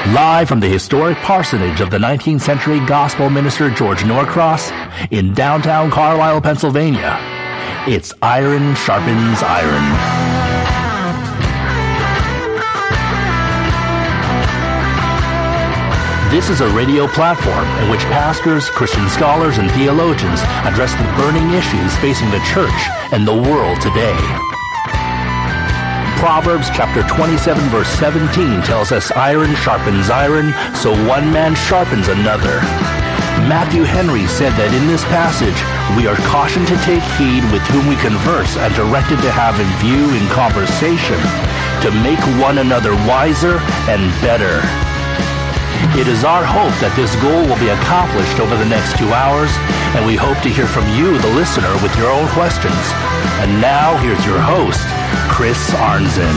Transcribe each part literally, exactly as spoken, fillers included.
Live from the historic parsonage of the nineteenth century gospel minister George Norcross in downtown Carlisle, Pennsylvania, it's Iron Sharpens Iron. This is a radio platform in which pastors, Christian scholars, and theologians address the burning issues facing the church and the world today. Proverbs chapter twenty-seven verse seventeen tells us iron sharpens iron, so one man sharpens another. Matthew Henry said that in this passage, we are cautioned to take heed with whom we converse and directed to have in view in conversation to make one another wiser and better. It is our hope that this goal will be accomplished over the next two hours, and we hope to hear from you, the listener, with your own questions. And now, here's your host, Chris Arnzen.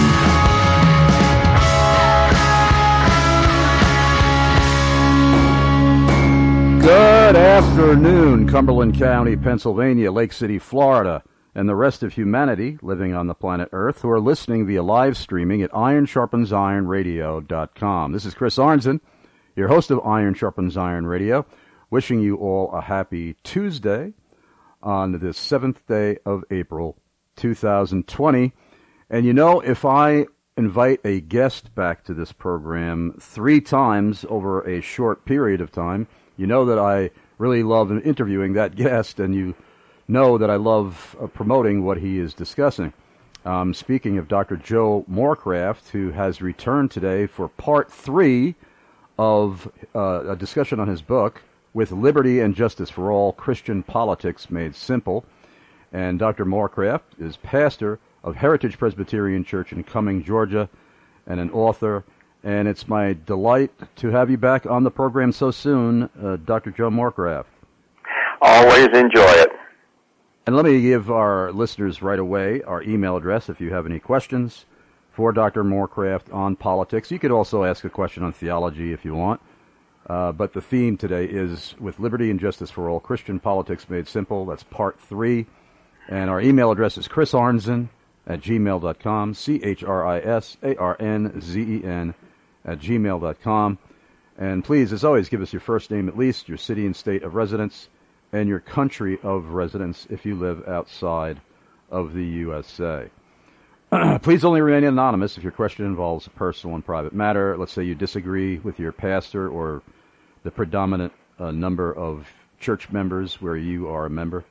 Good afternoon, Cumberland County, Pennsylvania, Lake City, Florida, and the rest of humanity living on the planet Earth who are listening via live streaming at iron sharpens iron radio dot com. This is Chris Arnzen, your host of Iron Sharpens Iron Radio, wishing you all a happy Tuesday on this seventh day of April, two thousand twenty. And you know, if I invite a guest back to this program three times over a short period of time, you know that I really love interviewing that guest, and you know that I love uh, promoting what he is discussing. Um, speaking of Doctor Joe Morecraft, who has returned today for part three of uh, a discussion on his book, With Liberty and Justice for All, Christian Politics Made Simple. And Doctor Morecraft is pastor of Heritage Presbyterian Church in Cumming, Georgia, and an author. And it's my delight to have you back on the program so soon, uh, Doctor Joe Morecraft. Always enjoy it. And let me give our listeners right away our email address if you have any questions for Doctor Morecraft on politics. You could also ask a question on theology if you want. Uh, but the theme today is With Liberty and Justice for All, Christian Politics Made Simple. That's part three. And our email address is chris arnzen at gmail dot com, C H R I S A R N Z E N at gmail dot com. And please, as always, give us your first name at least, your city and state of residence, and your country of residence if you live outside of the U S A. Please only remain anonymous if your question involves a personal and private matter. Let's say you disagree with your pastor or the predominant uh, number of church members where you are a member.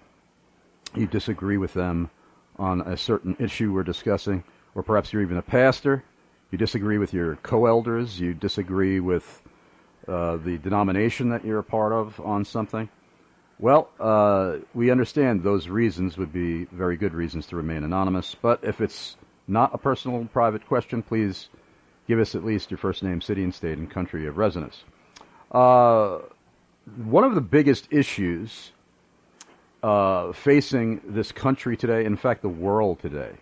You disagree with them on a certain issue we're discussing, or perhaps you're even a pastor. You disagree with your co-elders. You disagree with uh, the denomination that you're a part of on something. Well, uh, we understand those reasons would be very good reasons to remain anonymous, but if it's not a personal and private question, please give us at least your first name, city and state, and country of residence. Uh, one of the biggest issues uh, facing this country today, in fact the world today,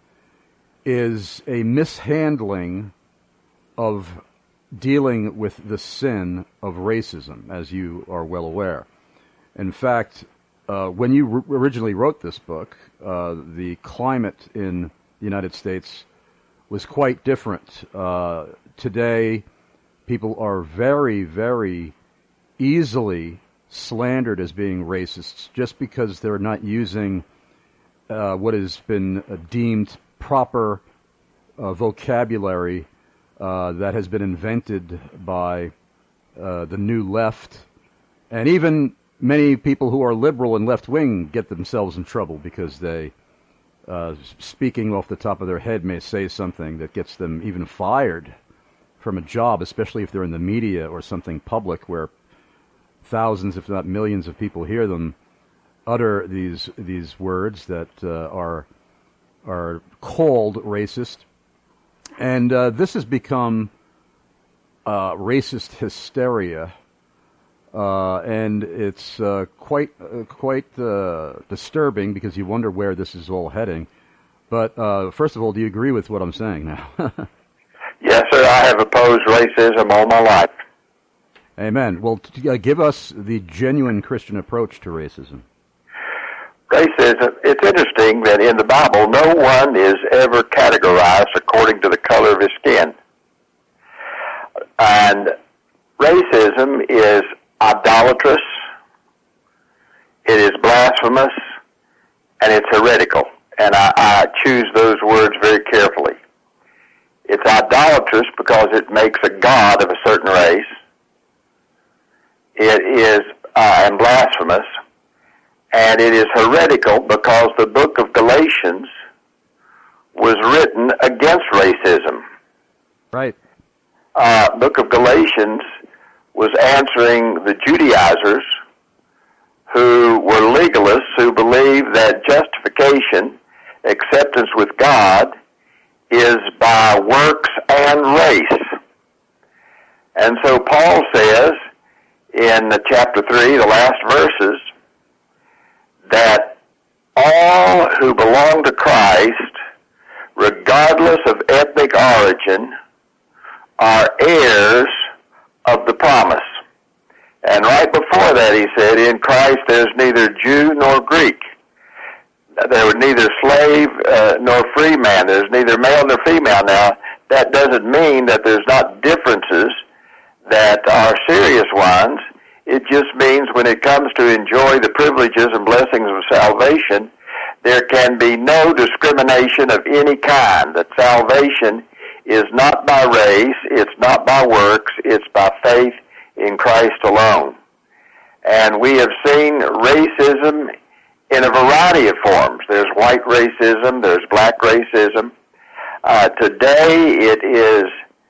is a mishandling of dealing with the sin of racism, as you are well aware. In fact, uh, when you r- originally wrote this book, uh, the climate in the United States was quite different. Uh, today, people are very, very easily slandered as being racists just because they're not using uh, what has been uh, deemed proper uh, vocabulary uh, that has been invented by uh, the new left. And even many people who are liberal and left-wing get themselves in trouble because they Uh, speaking off the top of their head may say something that gets them even fired from a job, especially if they're in the media or something public where thousands, if not millions of people hear them utter these these words that uh, are are called racist. And uh, this has become uh, racist hysteria, uh, and it's uh, quite uh, quite uh, disturbing because you wonder where this is all heading. But uh, first of all, do you agree with what I'm saying now? Yes, sir. I have opposed racism all my life. Amen. Well, t- uh, give us the genuine Christian approach to racism. Racism, it's interesting that in the Bible, no one is ever categorized according to the color of his skin. And racism is idolatrous, it is blasphemous, and it's heretical. And I, I choose those words very carefully. It's idolatrous because it makes a god of a certain race. It is uh, and blasphemous, and it is heretical because the book of Galatians was written against racism. Right. Uh, book of Galatians was answering the Judaizers who were legalists who believed that justification, acceptance with God, is by works and race. And so Paul says in chapter three, the last verses, that all who belong to Christ, regardless of ethnic origin, are heirs of the promise. And right before that he said, in Christ there's neither Jew nor Greek. There was neither slave uh, nor free man. There's neither male nor female. Now, that doesn't mean that there's not differences that are serious ones. It just means when it comes to enjoy the privileges and blessings of salvation, there can be no discrimination of any kind. That salvation is not by race, it's not by works, it's by faith in Christ alone. And we have seen racism in a variety of forms. There's white racism, there's black racism. Uh, today it is,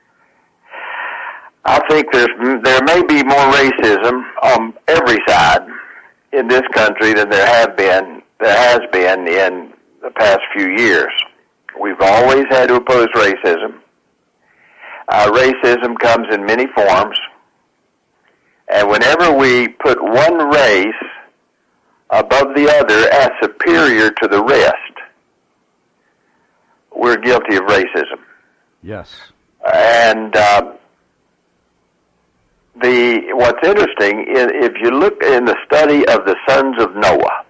I think there's, there may be more racism on every side in this country than there have been, there has been in the past few years. We've always had to oppose racism. Uh, racism comes in many forms. And whenever we put one race above the other as superior to the rest, we're guilty of racism. Yes. And uh, the what's interesting is if you look in the study of the sons of Noah,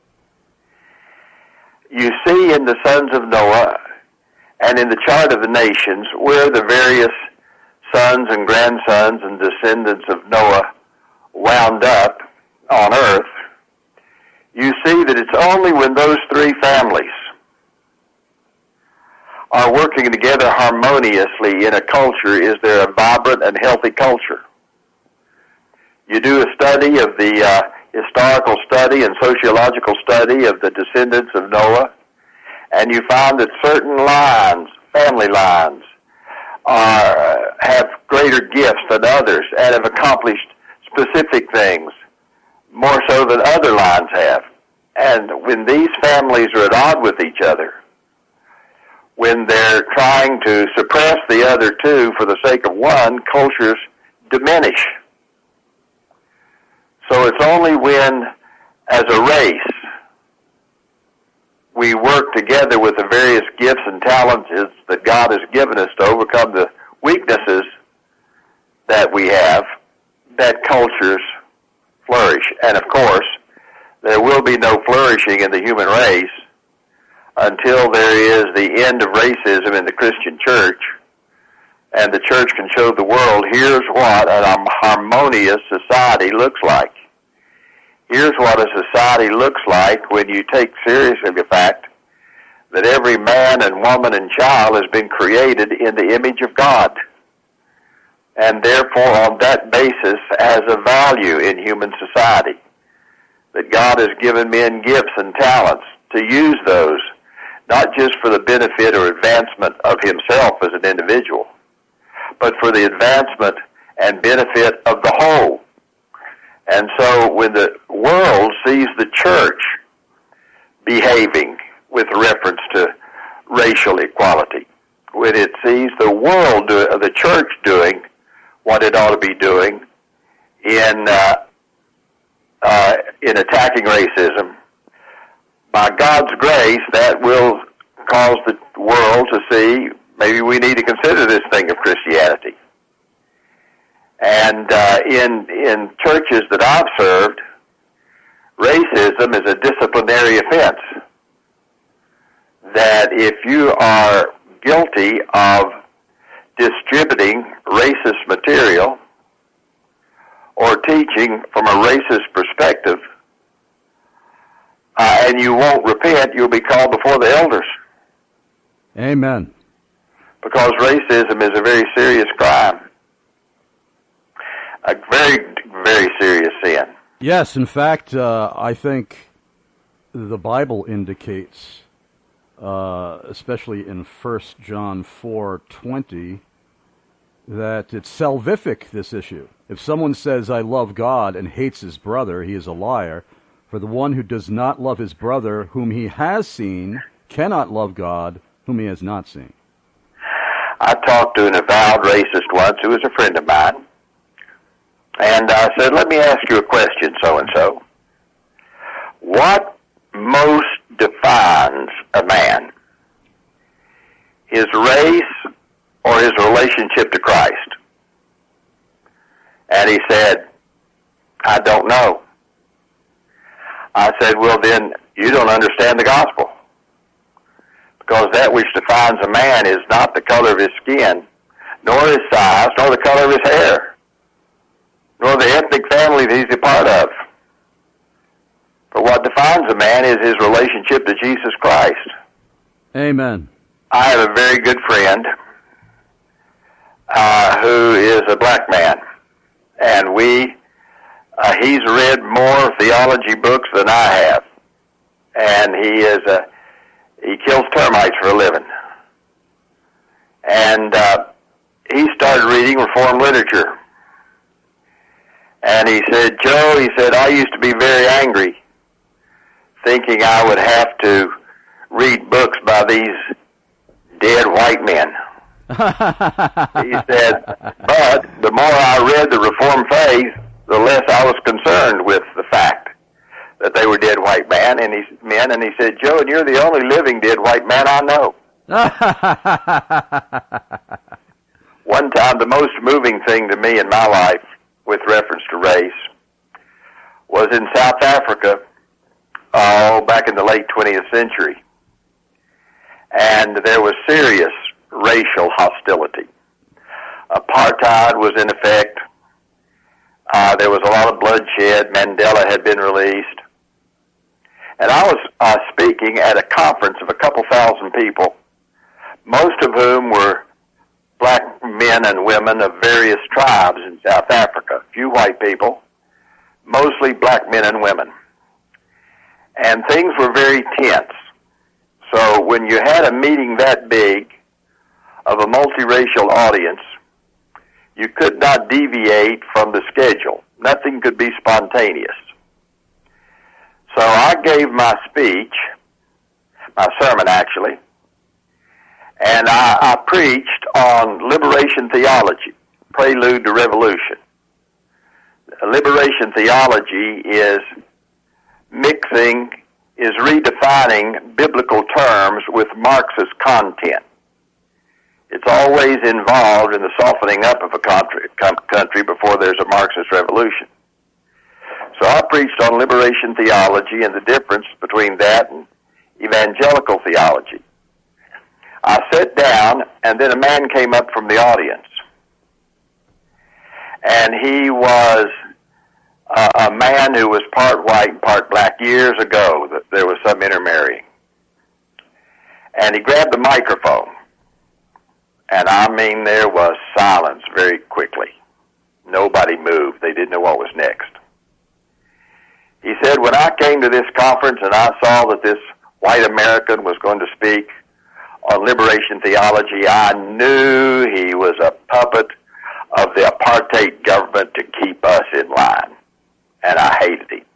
you see in the sons of Noah and in the chart of the nations where the various sons and grandsons and descendants of Noah wound up on earth, you see that it's only when those three families are working together harmoniously in a culture is there a vibrant and healthy culture. You do a study of the uh, historical study and sociological study of the descendants of Noah, and you find that certain lines, family lines, are, have greater gifts than others and have accomplished specific things more so than other lines have. And when these families are at odds with each other, when they're trying to suppress the other two for the sake of one, cultures diminish. So it's only when, as a race, we work together with the various gifts and talents that God has given us to overcome the weaknesses that we have, that cultures flourish. And of course, there will be no flourishing in the human race until there is the end of racism in the Christian church, and the church can show the world, here's what a harmonious society looks like. Here's what a society looks like when you take seriously the fact that every man and woman and child has been created in the image of God, and therefore on that basis has a value in human society, that God has given men gifts and talents to use those, not just for the benefit or advancement of himself as an individual, but for the advancement and benefit of the whole. And so when the world sees the church behaving with reference to racial equality, when it sees the world, do, the church doing what it ought to be doing in uh, uh, in attacking racism, by God's grace, that will cause the world to see maybe we need to consider this thing of Christianity. And uh, in in churches that I've served, racism is a disciplinary offense. That if you are guilty of distributing racist material or teaching from a racist perspective, uh, and you won't repent, you'll be called before the elders. Amen. Because racism is a very serious crime. A very, very serious sin. Yes, in fact, uh, I think the Bible indicates, uh, especially in First John four twenty, that it's salvific, this issue. If someone says, I love God, and hates his brother, he is a liar. For the one who does not love his brother, whom he has seen, cannot love God, whom he has not seen. I talked to an avowed racist once who was a friend of mine. And I said, let me ask you a question, so-and-so. What most defines a man? His race or his relationship to Christ? And he said, I don't know. I said, well, then you don't understand the gospel. Because that which defines a man is not the color of his skin, nor his size, nor the color of his hair, nor the ethnic family that he's a part of. But what defines a man is his relationship to Jesus Christ. Amen. I have a very good friend uh, who is a black man, and we uh, he's read more theology books than I have, and he is a he kills termites for a living, and uh, he started reading Reformed literature. And he said, Joe, he said, I used to be very angry, thinking I would have to read books by these dead white men. He said, but the more I read the Reformed faith, the less I was concerned with the fact that they were dead white men. And he, men, and he said, Joe, and you're the only living dead white man I know. One time, the most moving thing to me in my life with reference to race was in South Africa, oh, back in the late twentieth century. And there was serious racial hostility. Apartheid was in effect. Uh, there was a lot of bloodshed. Mandela had been released. And I was uh, speaking at a conference of a couple thousand people, most of whom were black men and women of various tribes in South Africa. Few white people, mostly black men and women. And things were very tense. So when you had a meeting that big of a multiracial audience, you could not deviate from the schedule. Nothing could be spontaneous. So I gave my speech, my sermon actually, and I, I preached on liberation theology, prelude to revolution. Liberation theology is mixing, is redefining biblical terms with Marxist content. It's always involved in the softening up of a country, country before there's a Marxist revolution. So I preached on liberation theology and the difference between that and evangelical theology. I sat down, and then a man came up from the audience. And he was a, a man who was part white and part black. Years ago, that there was some intermarrying. And he grabbed the microphone. And I mean, there was silence very quickly. Nobody moved. They didn't know what was next. He said, when I came to this conference and I saw that this white American was going to speak on liberation theology, I knew he was a puppet of the apartheid government to keep us in line. And I hated him.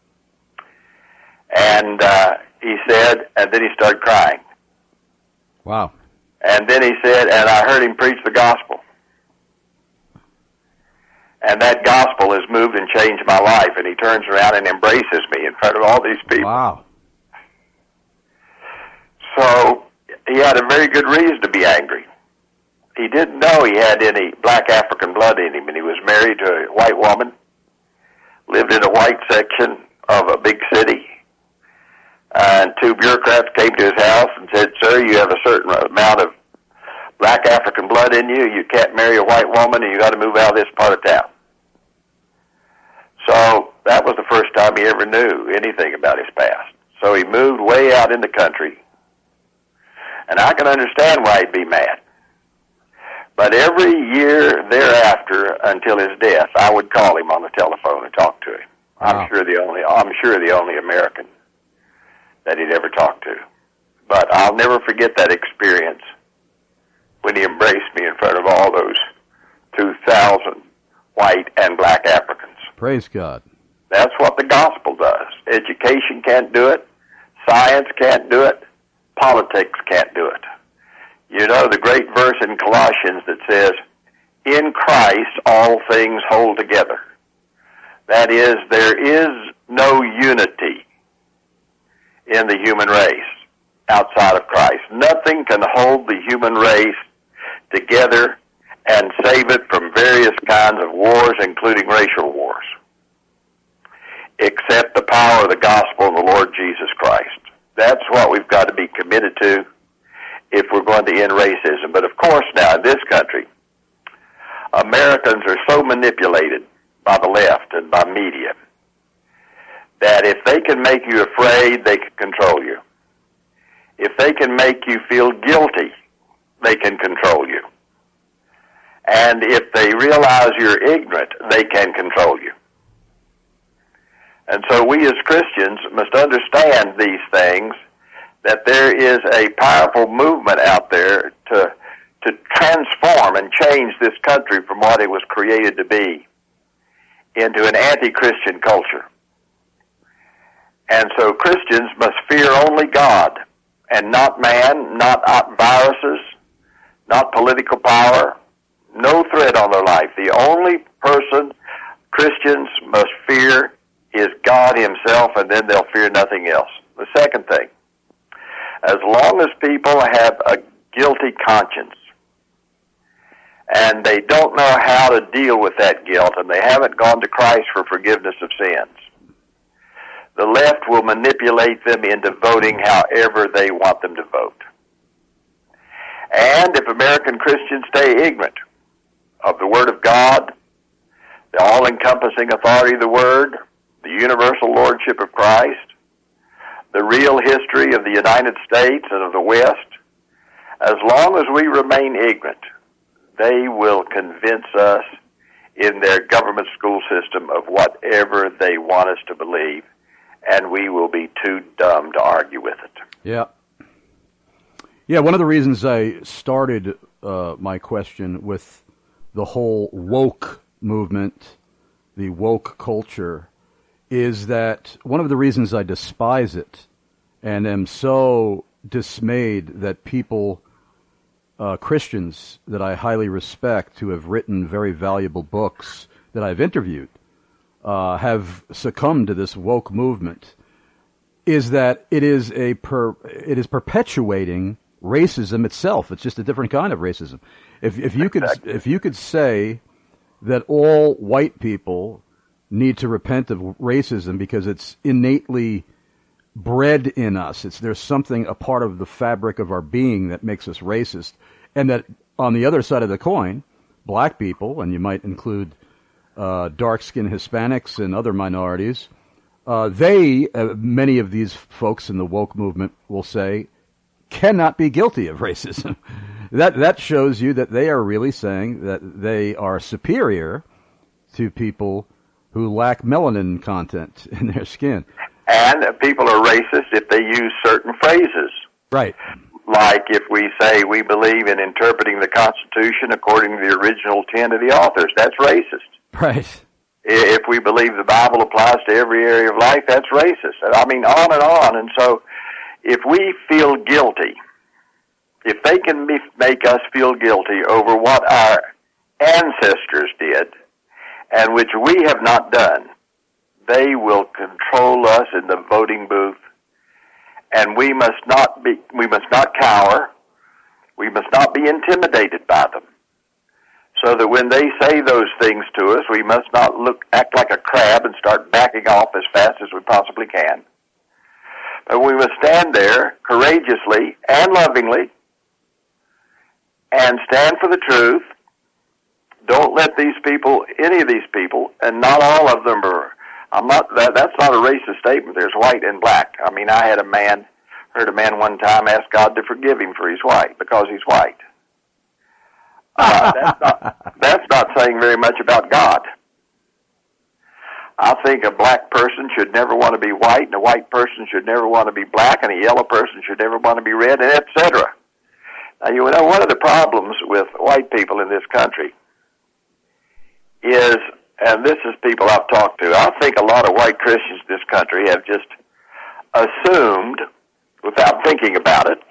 And uh, he said, and then he started crying. Wow. And then he said, and I heard him preach the gospel. And that gospel has moved and changed my life. And he turns around and embraces me in front of all these people. Wow. So he had a very good reason to be angry. He didn't know he had any black African blood in him, and he was married to a white woman, lived in a white section of a big city. And two bureaucrats came to his house and said, sir, you have a certain amount of black African blood in you, you can't marry a white woman, and you got to move out of this part of town. So that was the first time he ever knew anything about his past. So he moved way out in the country, and I can understand why he'd be mad. But every year thereafter, until his death, I would call him on the telephone and talk to him. Wow. I'm sure the only I'm sure the only American that he'd ever talked to. But I'll never forget that experience when he embraced me in front of all those two thousand white and black Africans. Praise God. That's what the gospel does. Education can't do it. Science can't do it. Politics can't do it. You know the great verse in Colossians that says, in Christ all things hold together. That is, there is no unity in the human race outside of Christ. Nothing can hold the human race together and save it from various kinds of wars, including racial wars, except the power of the gospel of the Lord Jesus Christ. That's what we've got to be committed to if we're going to end racism. But of course now in this country, Americans are so manipulated by the left and by media that if they can make you afraid, they can control you. If they can make you feel guilty, they can control you. And if they realize you're ignorant, they can control you. And so we as Christians must understand these things, that there is a powerful movement out there to to transform and change this country from what it was created to be into an anti-Christian culture. And so Christians must fear only God and not man, not viruses, not political power, no threat on their life. The only person Christians must fear is God himself, and then they'll fear nothing else. The second thing, as long as people have a guilty conscience and they don't know how to deal with that guilt and they haven't gone to Christ for forgiveness of sins, the left will manipulate them into voting however they want them to vote. And if American Christians stay ignorant of the Word of God, the all-encompassing authority of the Word, the universal lordship of Christ, the real history of the United States and of the West, as long as we remain ignorant, they will convince us in their government school system of whatever they want us to believe, and we will be too dumb to argue with it. Yeah. Yeah, one of the reasons I started uh, my question with the whole woke movement, the woke culture, is that one of the reasons I despise it and am so dismayed that people, uh, Christians that I highly respect, who have written very valuable books that I've interviewed, uh, have succumbed to this woke movement, is that it is a per, it is perpetuating racism itself. It's just a different kind of racism. If if you could if you could say that all white people need to repent of racism because it's innately bred in us. It's there's something, a part of the fabric of our being that makes us racist. And that on the other side of the coin, black people, and you might include uh, dark-skinned Hispanics and other minorities, uh, they, uh, many of these folks in the woke movement will say, cannot be guilty of racism. that that shows you that they are really saying that they are superior to people who lack melanin content in their skin. And people are racist if they use certain phrases. Right. Like if we say we believe in interpreting the Constitution according to the original intent of the authors, that's racist. Right. If we believe the Bible applies to every area of life, that's racist. I mean, on and on. And so if we feel guilty, if they can make us feel guilty over what our ancestors did, and which we have not done, they will control us in the voting booth, and we must not be, we must not cower, we must not be intimidated by them, so that when they say those things to us, we must not look, act like a crab and start backing off as fast as we possibly can. But we must stand there courageously and lovingly and stand for the truth. Don't let these people, any of these people, and not all of them are, I'm not, that, that's not a racist statement. There's white and black. I mean, I had a man, heard a man one time ask God to forgive him for he's white, because he's white. Uh, that's not, that's not saying very much about God. I think a black person should never want to be white, and a white person should never want to be black, and a yellow person should never want to be red, and et cetera. Now, you know, one of the problems with white people in this country is, and this is people I've talked to, I think a lot of white Christians in this country have just assumed, without thinking about it,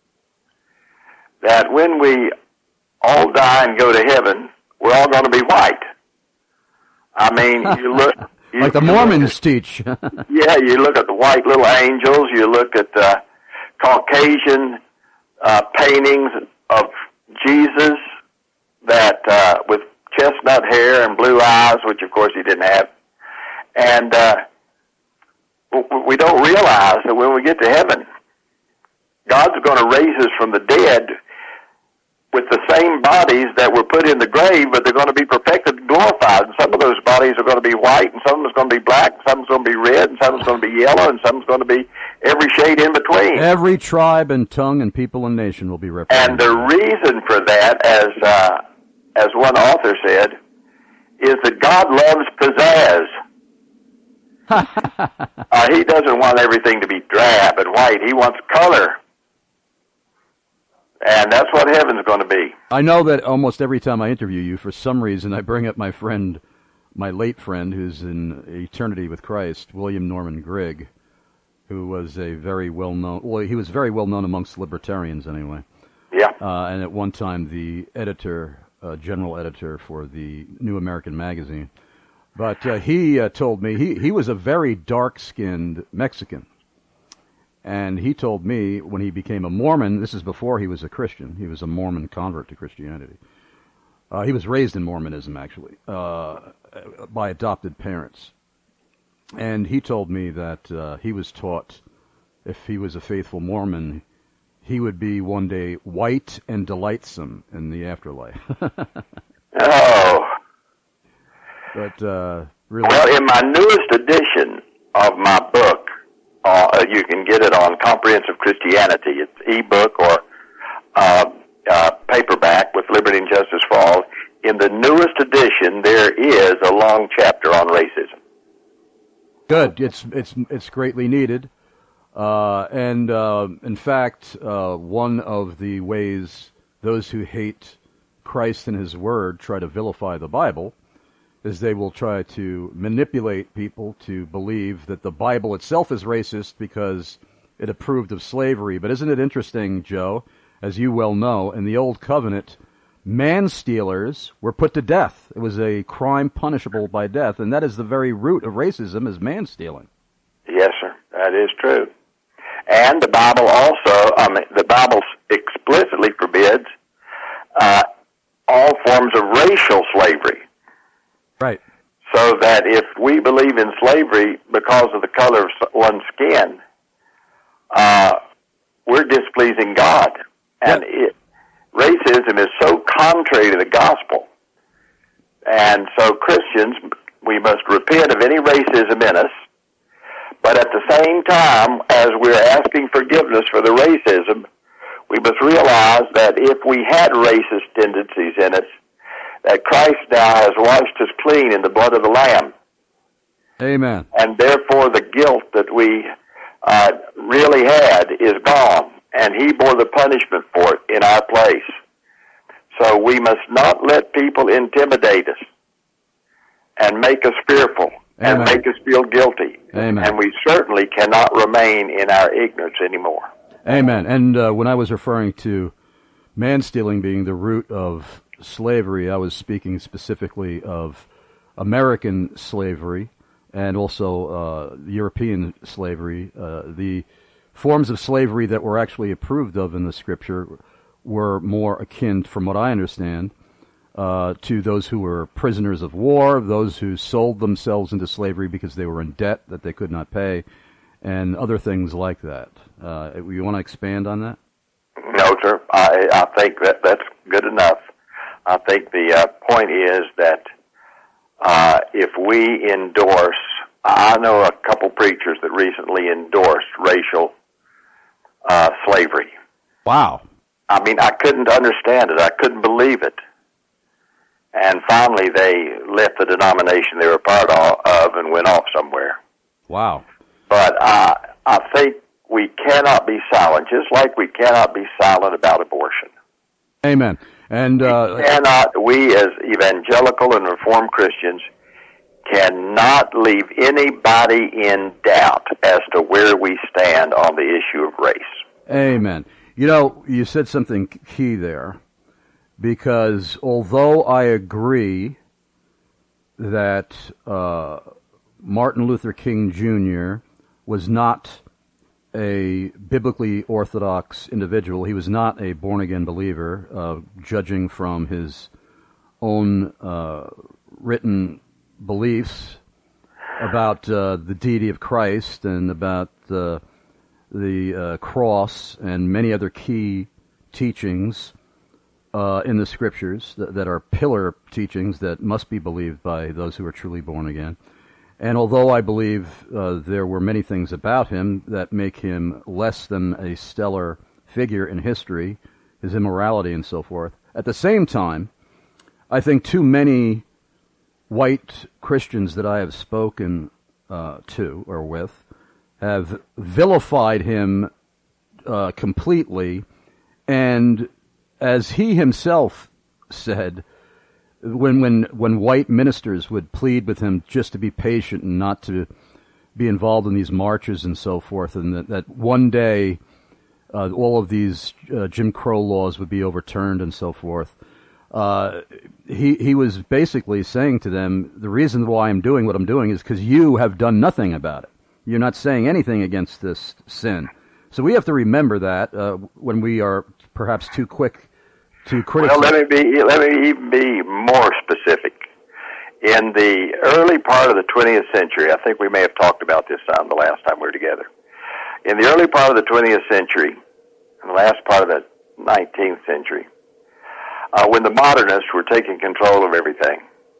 that when we all die and go to heaven, we're all going to be white. I mean, you look... You, like the Mormons teach. Yeah, you look at the white little angels, you look at uh, Caucasian uh, paintings of Jesus that uh, with chestnut hair and blue eyes, which of course he didn't have. And uh, we don't realize that when we get to heaven, God's going to raise us from the dead with the same bodies that were put in the grave, but they're going to be perfected and glorified. And some of those bodies are going to be white, and some of them is going to be black, and some is going to be red, and some is going to be yellow, and some is going to be every shade in between. Every tribe and tongue and people and nation will be represented. And the reason for that, as uh, as one author said, is that God loves pizzazz. uh, he doesn't want everything to be drab and white. He wants color. And that's what heaven's going to be. I know that almost every time I interview you, for some reason, I bring up my friend, my late friend, who's in eternity with Christ, William Norman Grigg, who was a very well-known, well, he was very well-known amongst libertarians anyway. Yeah. Uh, and at one time, the editor, uh, general editor for the New American Magazine. But uh, he uh, told me, he, he was a very dark-skinned Mexican. And he told me when he became a Mormon, this is before he was a Christian, he was a Mormon convert to Christianity. Uh, he was raised in Mormonism, actually, uh, by adopted parents. And he told me that uh, he was taught, if he was a faithful Mormon, he would be one day white and delightsome in the afterlife. Oh. But uh, really... Well, in my newest edition of my book, Uh, you can get it on Comprehensive Christianity. It's ebook or uh, uh, paperback with Liberty and Justice for All. In the newest edition, there is a long chapter on racism. Good. It's it's it's greatly needed. Uh, and uh, in fact, uh, one of the ways those who hate Christ and His Word try to vilify the Bible is they will try to manipulate people to believe that the Bible itself is racist because it approved of slavery. But isn't it interesting, Joe, as you well know, in the Old Covenant, man-stealers were put to death. It was a crime punishable by death, and that is the very root of racism, is man-stealing. Yes, sir, that is true. And the Bible also, I mean, the Bible explicitly forbids uh, all forms of racial slavery. Right. So that if we believe in slavery because of the color of one's skin, uh, we're displeasing God. And yep. it, racism is so contrary to the gospel. And so Christians, we must repent of any racism in us, but at the same time, as we're asking forgiveness for the racism, we must realize that if we had racist tendencies in us, that Christ now has washed us clean in the blood of the Lamb. Amen. And therefore the guilt that we uh, really had is gone, and He bore the punishment for it in our place. So we must not let people intimidate us and make us fearful Amen. and make us feel guilty. Amen. And we certainly cannot remain in our ignorance anymore. Amen. And uh, when I was referring to man-stealing being the root of slavery, I was speaking specifically of American slavery and also uh, European slavery. Uh, the forms of slavery that were actually approved of in the Scripture were more akin, from what I understand, uh, to those who were prisoners of war, those who sold themselves into slavery because they were in debt that they could not pay, and other things like that. Uh, you want to expand on that? No, sir. I, I think that that's good enough. I think the uh, point is that uh, if we endorse, I know a couple preachers that recently endorsed racial uh, slavery. Wow. I mean, I couldn't understand it. I couldn't believe it. And finally, they left the denomination they were part of and went off somewhere. Wow. But uh, I think we cannot be silent, just like we cannot be silent about abortion. Amen. And uh, we cannot, we as evangelical and Reformed Christians cannot leave anybody in doubt as to where we stand on the issue of race. Amen. You know, you said something key there, because although I agree that uh, Martin Luther King Junior was not a biblically orthodox individual, he was not a born-again believer, uh, judging from his own uh, written beliefs about uh, the deity of Christ and about uh, the uh, cross and many other key teachings uh, in the Scriptures that, that are pillar teachings that must be believed by those who are truly born again. And although I believe uh, there were many things about him that make him less than a stellar figure in history, his immorality and so forth, at the same time, I think too many white Christians that I have spoken uh, to or with have vilified him uh, completely, and as he himself said, when when when white ministers would plead with him just to be patient and not to be involved in these marches and so forth, and that, that one day uh, all of these uh, Jim Crow laws would be overturned and so forth, uh, he he was basically saying to them, the reason why I'm doing what I'm doing is because you have done nothing about it. You're not saying anything against this sin. So we have to remember that uh, when we are perhaps too quick to criticize. Well, let me be let me even be more specific. In the early part of the twentieth century, I think we may have talked about this time the last time we were together. In the early part of the twentieth century, and the last part of the nineteenth century, uh, when the modernists were taking control of everything,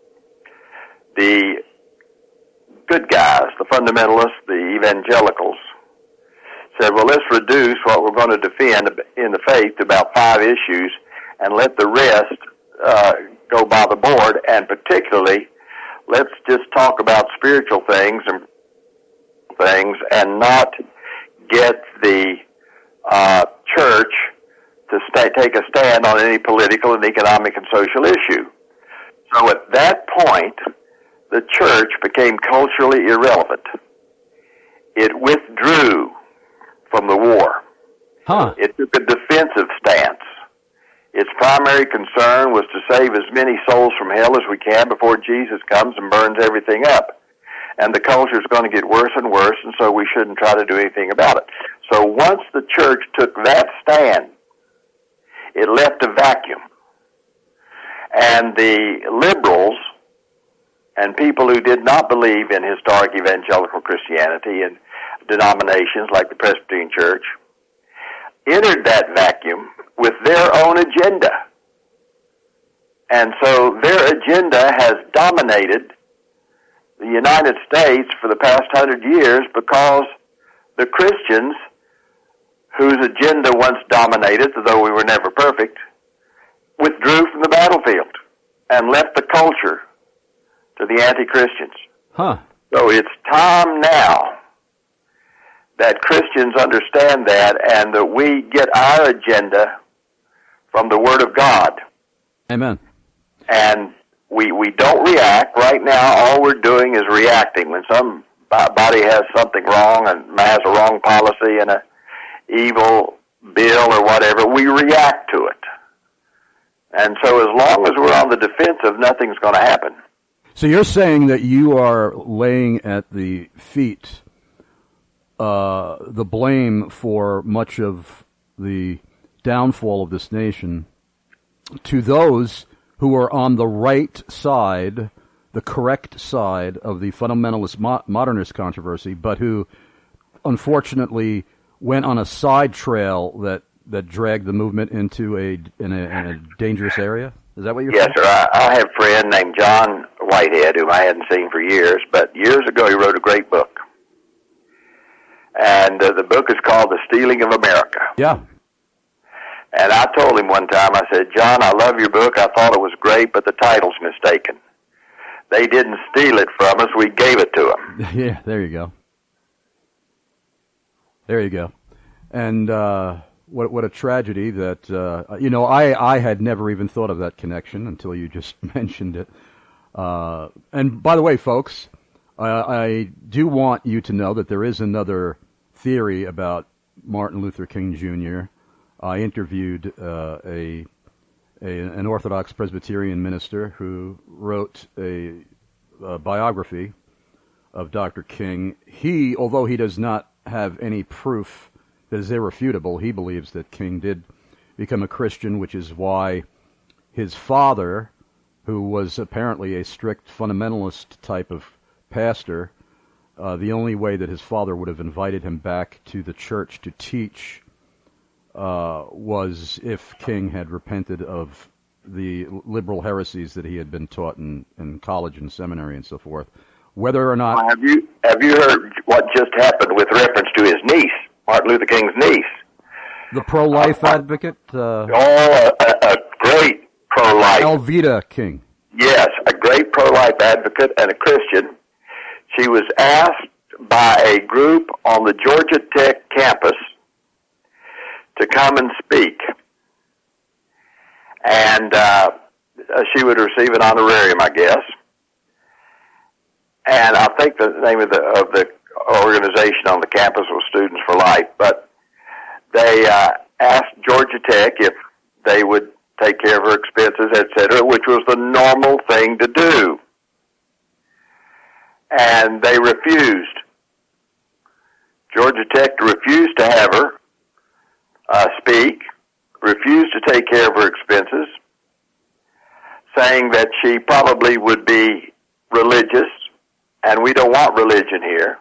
the good guys, the fundamentalists, the evangelicals, said, well, let's reduce what we're going to defend in the faith to about five issues and let the rest uh, go by the board, and particularly let's just talk about spiritual things and things and not get the uh, church to stay, take a stand on any political and economic and social issue. So at that point, the church became culturally irrelevant. It withdrew from the war. Huh. It took a defensive stance. Its primary concern was to save as many souls from hell as we can before Jesus comes and burns everything up. And the culture is going to get worse and worse, and so we shouldn't try to do anything about it. So once the church took that stand, it left a vacuum. And the liberals and people who did not believe in historic evangelical Christianity and denominations like the Presbyterian Church entered that vacuum with their own agenda. And so their agenda has dominated the United States for the past hundred years because the Christians, whose agenda once dominated, though we were never perfect, withdrew from the battlefield and left the culture to the anti-Christians. Huh. So it's time now that Christians understand that and that we get our agenda from the Word of God. Amen. And we we don't react. Right now, all we're doing is reacting. When somebody has something wrong and has a wrong policy and a evil bill or whatever, we react to it. And so as long as we're on the defensive, nothing's going to happen. So you're saying that you are laying at the feet uh, the blame for much of the downfall of this nation to those who are on the right side, the correct side of the fundamentalist mo- modernist controversy, but who unfortunately went on a side trail that that dragged the movement into a in a, in a dangerous area? Is that what you're yes, saying? Yes, sir. I, I have a friend named John Whitehead, whom I hadn't seen for years, but years ago he wrote a great book. And uh, the book is called The Stealing of America. Yeah. And I told him one time, I said, John, I love your book. I thought it was great, but the title's mistaken. They didn't steal it from us. We gave it to them. Yeah, there you go. There you go. And uh, what what a tragedy that, uh, you know, I, I had never even thought of that connection until you just mentioned it. Uh, and by the way, folks, uh, I do want you to know that there is another theory about Martin Luther King Junior I interviewed uh, a, a an Orthodox Presbyterian minister who wrote a, a biography of Doctor King. He, although he does not have any proof that is irrefutable, he believes that King did become a Christian, which is why his father, who was apparently a strict fundamentalist type of pastor, uh, the only way that his father would have invited him back to the church to teach uh, was if King had repented of the liberal heresies that he had been taught in, in college and seminary and so forth. Whether or not... Have you have you heard what just happened with reference to his niece, Martin Luther King's niece? The pro-life uh, advocate? Uh, oh, a, a great pro-life. Alveda King. Yes, a great pro-life advocate and a Christian. She was asked by a group on the Georgia Tech campus to come and speak. And uh, she would receive an honorarium, I guess. And I think the name of the of the organization on the campus was Students for Life. But they uh, asked Georgia Tech if they would take care of her expenses, et cetera, which was the normal thing to do. And they refused. Georgia Tech refused to have her uh, speak, refused to take care of her expenses, saying that she probably would be religious, and we don't want religion here.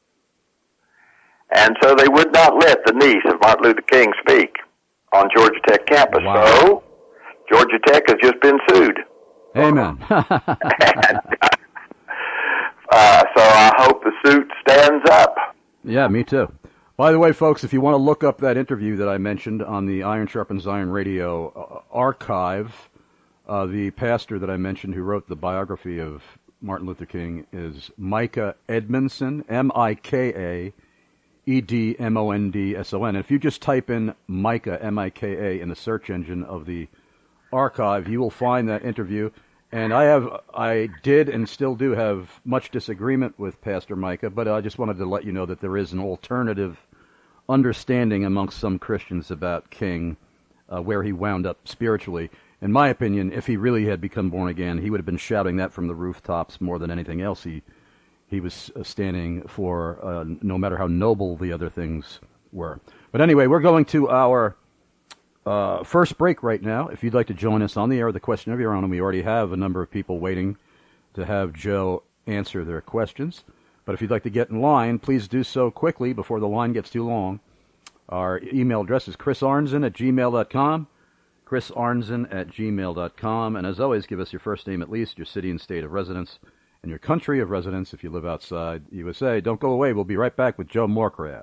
And so they would not let the niece of Martin Luther King speak on Georgia Tech campus. Wow. So Georgia Tech has just been sued. Amen. and, uh, so I hope the suit stands up. Yeah, me too. By the way, folks, if you want to look up that interview that I mentioned on the Iron Sharpens Iron Radio uh, archive, uh, the pastor that I mentioned who wrote the biography of Martin Luther King is Micah Edmondson, M I K A E D M O N D S O N. And if you just type in Micah, M I K A, in the search engine of the archive, you will find that interview. And I have, I did and still do have much disagreement with Pastor Micah, but I just wanted to let you know that there is an alternative understanding amongst some Christians about King, uh, where he wound up spiritually. In my opinion, if he really had become born again, he would have been shouting that from the rooftops more than anything else he he was standing for, uh, no matter how noble the other things were. But anyway, we're going to our uh, first break right now. If you'd like to join us on the air with a question of your own, and we already have a number of people waiting to have Joe answer their questions. But if you'd like to get in line, please do so quickly before the line gets too long. Our email address is chris arnzen at gmail dot com. chris arnzen at gmail dot com. And as always, give us your first name at least, your city and state of residence, and your country of residence if you live outside U S A. Don't go away. We'll be right back with Joe Morecraft.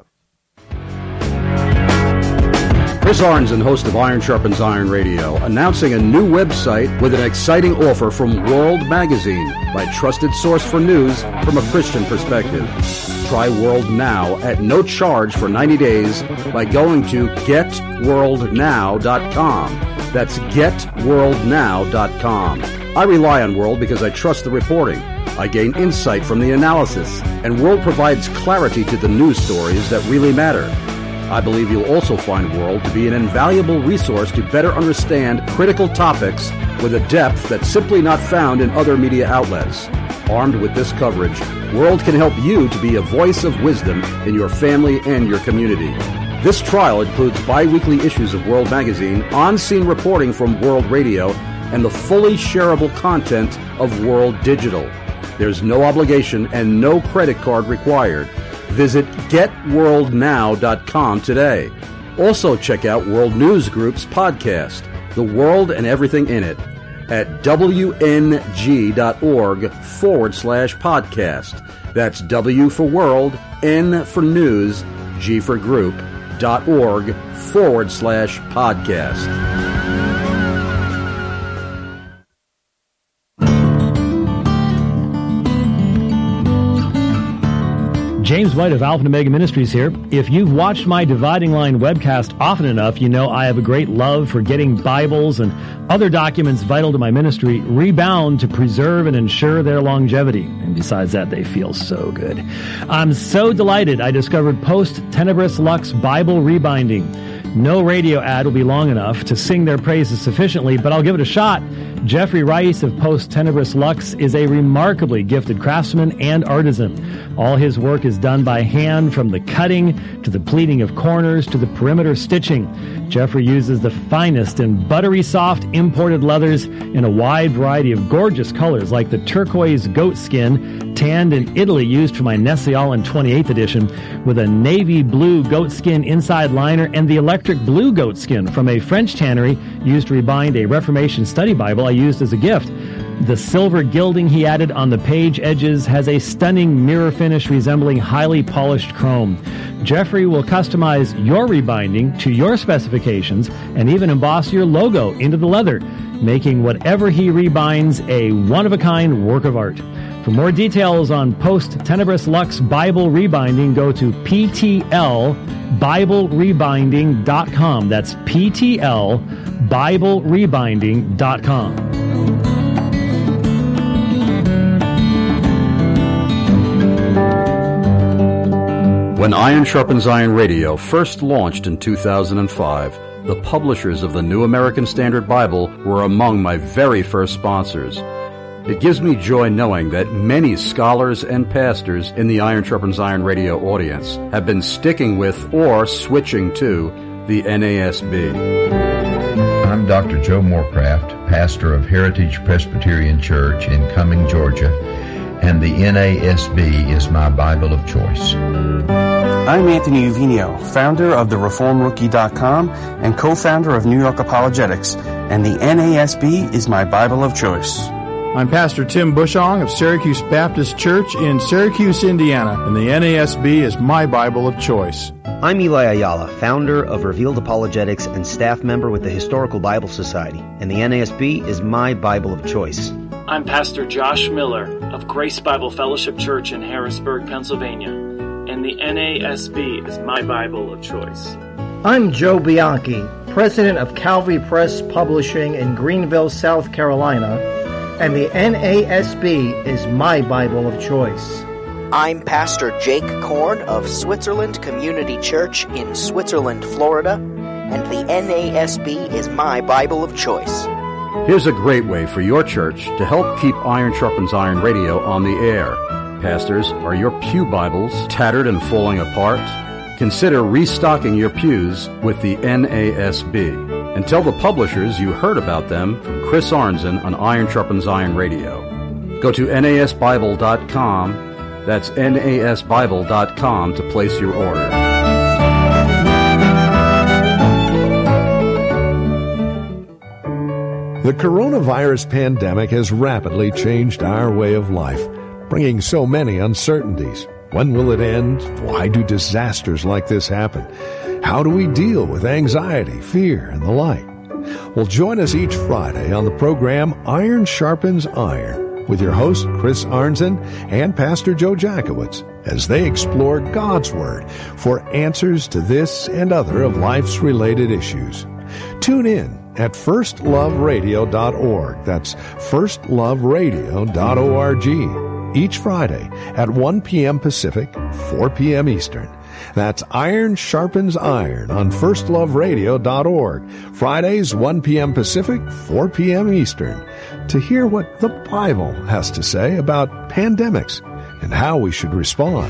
Chris Arnzen, host of Iron Sharpens Iron Radio, announcing a new website with an exciting offer from World Magazine, my trusted source for news from a Christian perspective. Try World Now at no charge for ninety days by going to get world now dot com. That's get world now dot com. I rely on World because I trust the reporting. I gain insight from the analysis, and World provides clarity to the news stories that really matter. I believe you'll also find World to be an invaluable resource to better understand critical topics with a depth that's simply not found in other media outlets. Armed with this coverage, World can help you to be a voice of wisdom in your family and your community. This trial includes bi-weekly issues of World Magazine, on-scene reporting from World Radio, and the fully shareable content of World Digital. There's no obligation and no credit card required. Visit get world now dot com today. Also check out World News Group's podcast, The World and Everything in It, at wng.org forward slash podcast. That's W for World, N for News, G for Group, dot org forward slash podcast. James White of Alpha and Omega Ministries here. If you've watched my Dividing Line webcast often enough, you know I have a great love for getting Bibles and other documents vital to my ministry rebound to preserve and ensure their longevity. And besides that, they feel so good. I'm so delighted I discovered Post Tenebris Lux Bible Rebinding. No radio ad will be long enough to sing their praises sufficiently, but I'll give it a shot. Jeffrey Rice of Post Tenebris Lux is a remarkably gifted craftsman and artisan. All his work is done by hand, from the cutting to the pleating of corners to the perimeter stitching. Jeffrey uses the finest and buttery soft imported leathers in a wide variety of gorgeous colors, like the turquoise goat skin, tanned in Italy, used for my Nessialan twenty-eighth edition, with a navy blue goat skin inside liner, and the electric blue goat skin from a French tannery used to rebind a Reformation study Bible I used as a gift. The silver gilding he added on the page edges has a stunning mirror finish resembling highly polished chrome. Jeffrey will customize your rebinding to your specifications and even emboss your logo into the leather, making whatever he rebinds a one-of-a-kind work of art. For more details on Post Tenebris Lux Bible Rebinding, go to p t l bible rebinding dot com. That's p t l bible rebinding dot com. When Iron Sharpens Iron Radio first launched in two thousand five, the publishers of the New American Standard Bible were among my very first sponsors. It gives me joy knowing that many scholars and pastors in the Iron Sharpens Iron Radio audience have been sticking with or switching to the N A S B. I'm Doctor Joe Morecraft, pastor of Heritage Presbyterian Church in Cumming, Georgia, and the N A S B is my Bible of choice. I'm Anthony Uvino, founder of the reform rookie dot com and co-founder of New York Apologetics, and the N A S B is my Bible of choice. I'm Pastor Tim Bushong of Syracuse Baptist Church in Syracuse, Indiana, and the N A S B is my Bible of choice. I'm Eli Ayala, founder of Revealed Apologetics and staff member with the Historical Bible Society, and the N A S B is my Bible of choice. I'm Pastor Josh Miller of Grace Bible Fellowship Church in Harrisburg, Pennsylvania, and the N A S B is my Bible of choice. I'm Joe Bianchi, president of Calvary Press Publishing in Greenville, South Carolina, and the N A S B is my Bible of choice. I'm Pastor Jake Korn of Switzerland Community Church in Switzerland, Florida, and the N A S B is my Bible of choice. Here's a great way for your church to help keep Iron Sharpens Iron Radio on the air. Pastors, are your pew Bibles tattered and falling apart? Consider restocking your pews with the N A S B. And tell the publishers you heard about them from Chris Arnzen on Iron Sharpens Iron Radio. Go to N A S Bible dot com. That's N A S Bible dot com to place your order. The coronavirus pandemic has rapidly changed our way of life, bringing so many uncertainties. When will it end? Why do disasters like this happen? How do we deal with anxiety, fear, and the like? Well, join us each Friday on the program Iron Sharpens Iron with your host, Chris Arnzen, and Pastor Joe Jackowitz, as they explore God's Word for answers to this and other of life's related issues. Tune in at first love radio dot org. That's first love radio dot org. Each Friday at one p.m. Pacific, four p.m. Eastern. That's Iron Sharpens Iron on first love radio dot org. Fridays, one p.m. Pacific, four p.m. Eastern. To hear what the Bible has to say about pandemics and how we should respond.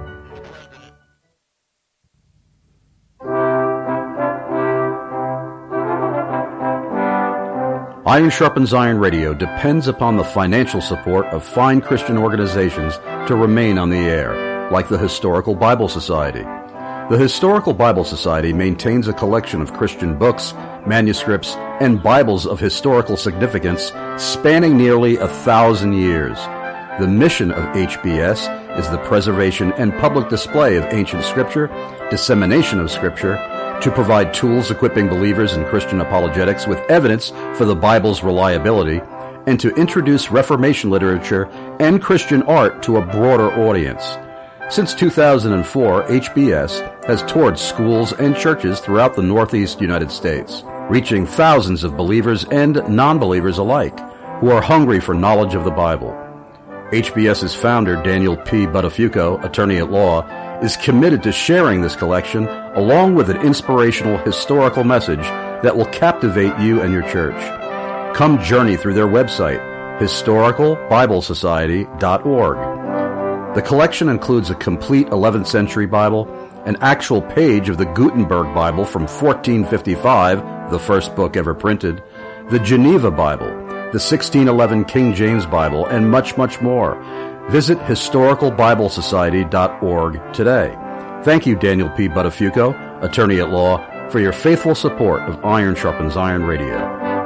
Iron Sharpens Iron Radio depends upon the financial support of fine Christian organizations to remain on the air, like the Historical Bible Society. The Historical Bible Society maintains a collection of Christian books, manuscripts, and Bibles of historical significance spanning nearly a thousand years. The mission of H B S is the preservation and public display of ancient Scripture, dissemination of Scripture, to provide tools equipping believers in Christian apologetics with evidence for the Bible's reliability, and to introduce Reformation literature and Christian art to a broader audience. Since two thousand four, H B S has toured schools and churches throughout the Northeast United States, reaching thousands of believers and non-believers alike who are hungry for knowledge of the Bible. HBS's founder, Daniel P. Buttafuoco, attorney at law, is committed to sharing this collection along with an inspirational historical message that will captivate you and your church. Come journey through their website, historical bible society dot org. The collection includes a complete eleventh century Bible, an actual page of the Gutenberg Bible from fourteen fifty-five, the first book ever printed, the Geneva Bible, the sixteen eleven King James Bible, and much, much more. Visit historical bible society dot org today. Thank you, Daniel P. Buttafuoco, attorney at law, for your faithful support of Iron Sharpens Iron Radio.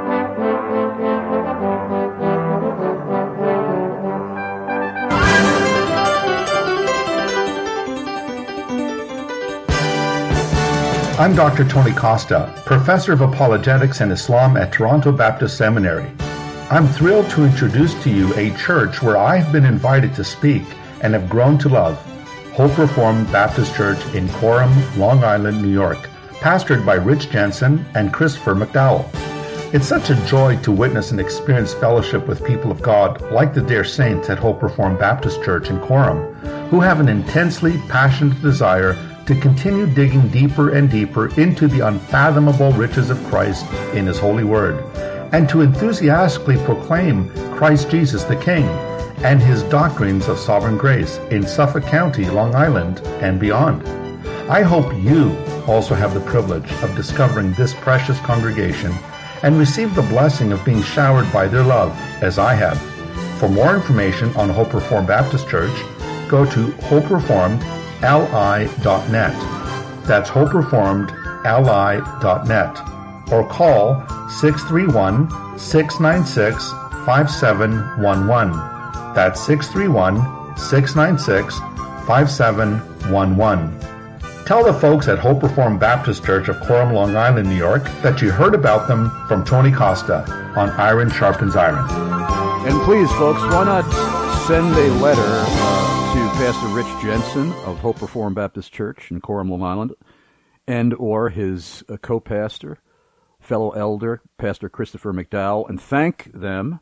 I'm Doctor Tony Costa, Professor of Apologetics and Islam at Toronto Baptist Seminary. I'm thrilled to introduce to you a church where I have been invited to speak and have grown to love, Hope Reformed Baptist Church in Coram, Long Island, New York, pastored by Rich Jensen and Christopher McDowell. It's such a joy to witness and experience fellowship with people of God like the dear saints at Hope Reformed Baptist Church in Coram, who have an intensely passionate desire to continue digging deeper and deeper into the unfathomable riches of Christ in His holy word, and to enthusiastically proclaim Christ Jesus the King and His doctrines of sovereign grace in Suffolk County, Long Island, and beyond. I hope you also have the privilege of discovering this precious congregation and receive the blessing of being showered by their love, as I have. For more information on Hope Reformed Baptist Church, go to hope reformed l i dot net. That's hope reformed l i dot net. Or call six three one, six nine six, five seven one one. That's six three one, six nine six, five seven one one. Tell the folks at Hope Reformed Baptist Church of Coram, Long Island, New York, that you heard about them from Tony Costa on Iron Sharpens Iron. And please, folks, why not send a letter uh, to Pastor Rich Jensen of Hope Reformed Baptist Church in Coram, Long Island, and or his uh, co-pastor, fellow elder, Pastor Christopher McDowell, and thank them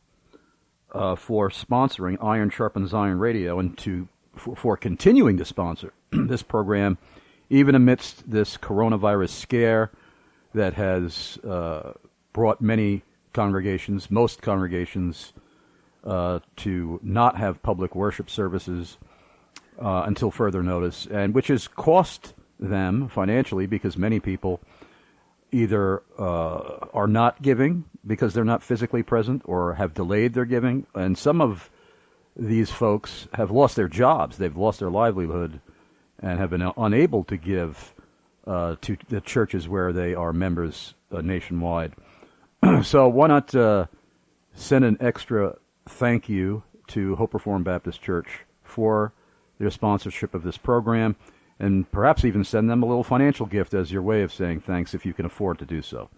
uh, for sponsoring Iron Sharpens Iron Radio and to for, for continuing to sponsor this program, even amidst this coronavirus scare that has uh, brought many congregations, most congregations, uh, to not have public worship services uh, until further notice, and which has cost them financially because many people either uh, are not giving because they're not physically present or have delayed their giving, and some of these folks have lost their jobs. They've lost their livelihood and have been unable to give uh, to the churches where they are members uh, nationwide. So why not uh, send an extra thank you to Hope Reformed Baptist Church for their sponsorship of this program, and perhaps even send them a little financial gift as your way of saying thanks if you can afford to do so.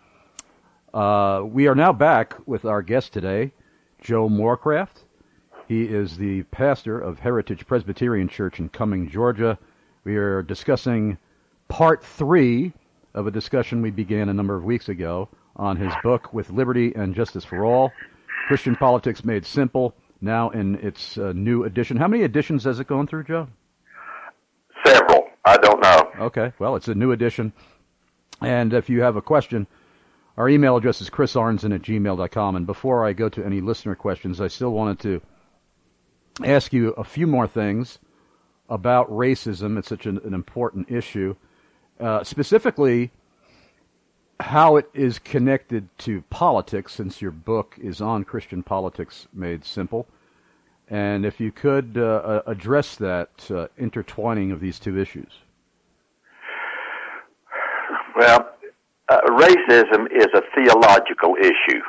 Uh, we are now back with our guest today, Joe Morecraft. He is the pastor of Heritage Presbyterian Church in Cumming, Georgia. We are discussing part three of a discussion we began a number of weeks ago on his book, With Liberty and Justice for All, Christian Politics Made Simple, now in its uh, new edition. How many editions has it gone through, Joe? Several. I don't know. Okay. Well, it's a new edition. And if you have a question, our email address is chris arnzen at gmail dot com. And before I go to any listener questions, I still wanted to ask you a few more things about racism. It's such an, an important issue. Uh, specifically, how it is connected to politics, since your book is on Christian Politics Made Simple. And if you could uh, address that uh, intertwining of these two issues. Well, uh, racism is a theological issue,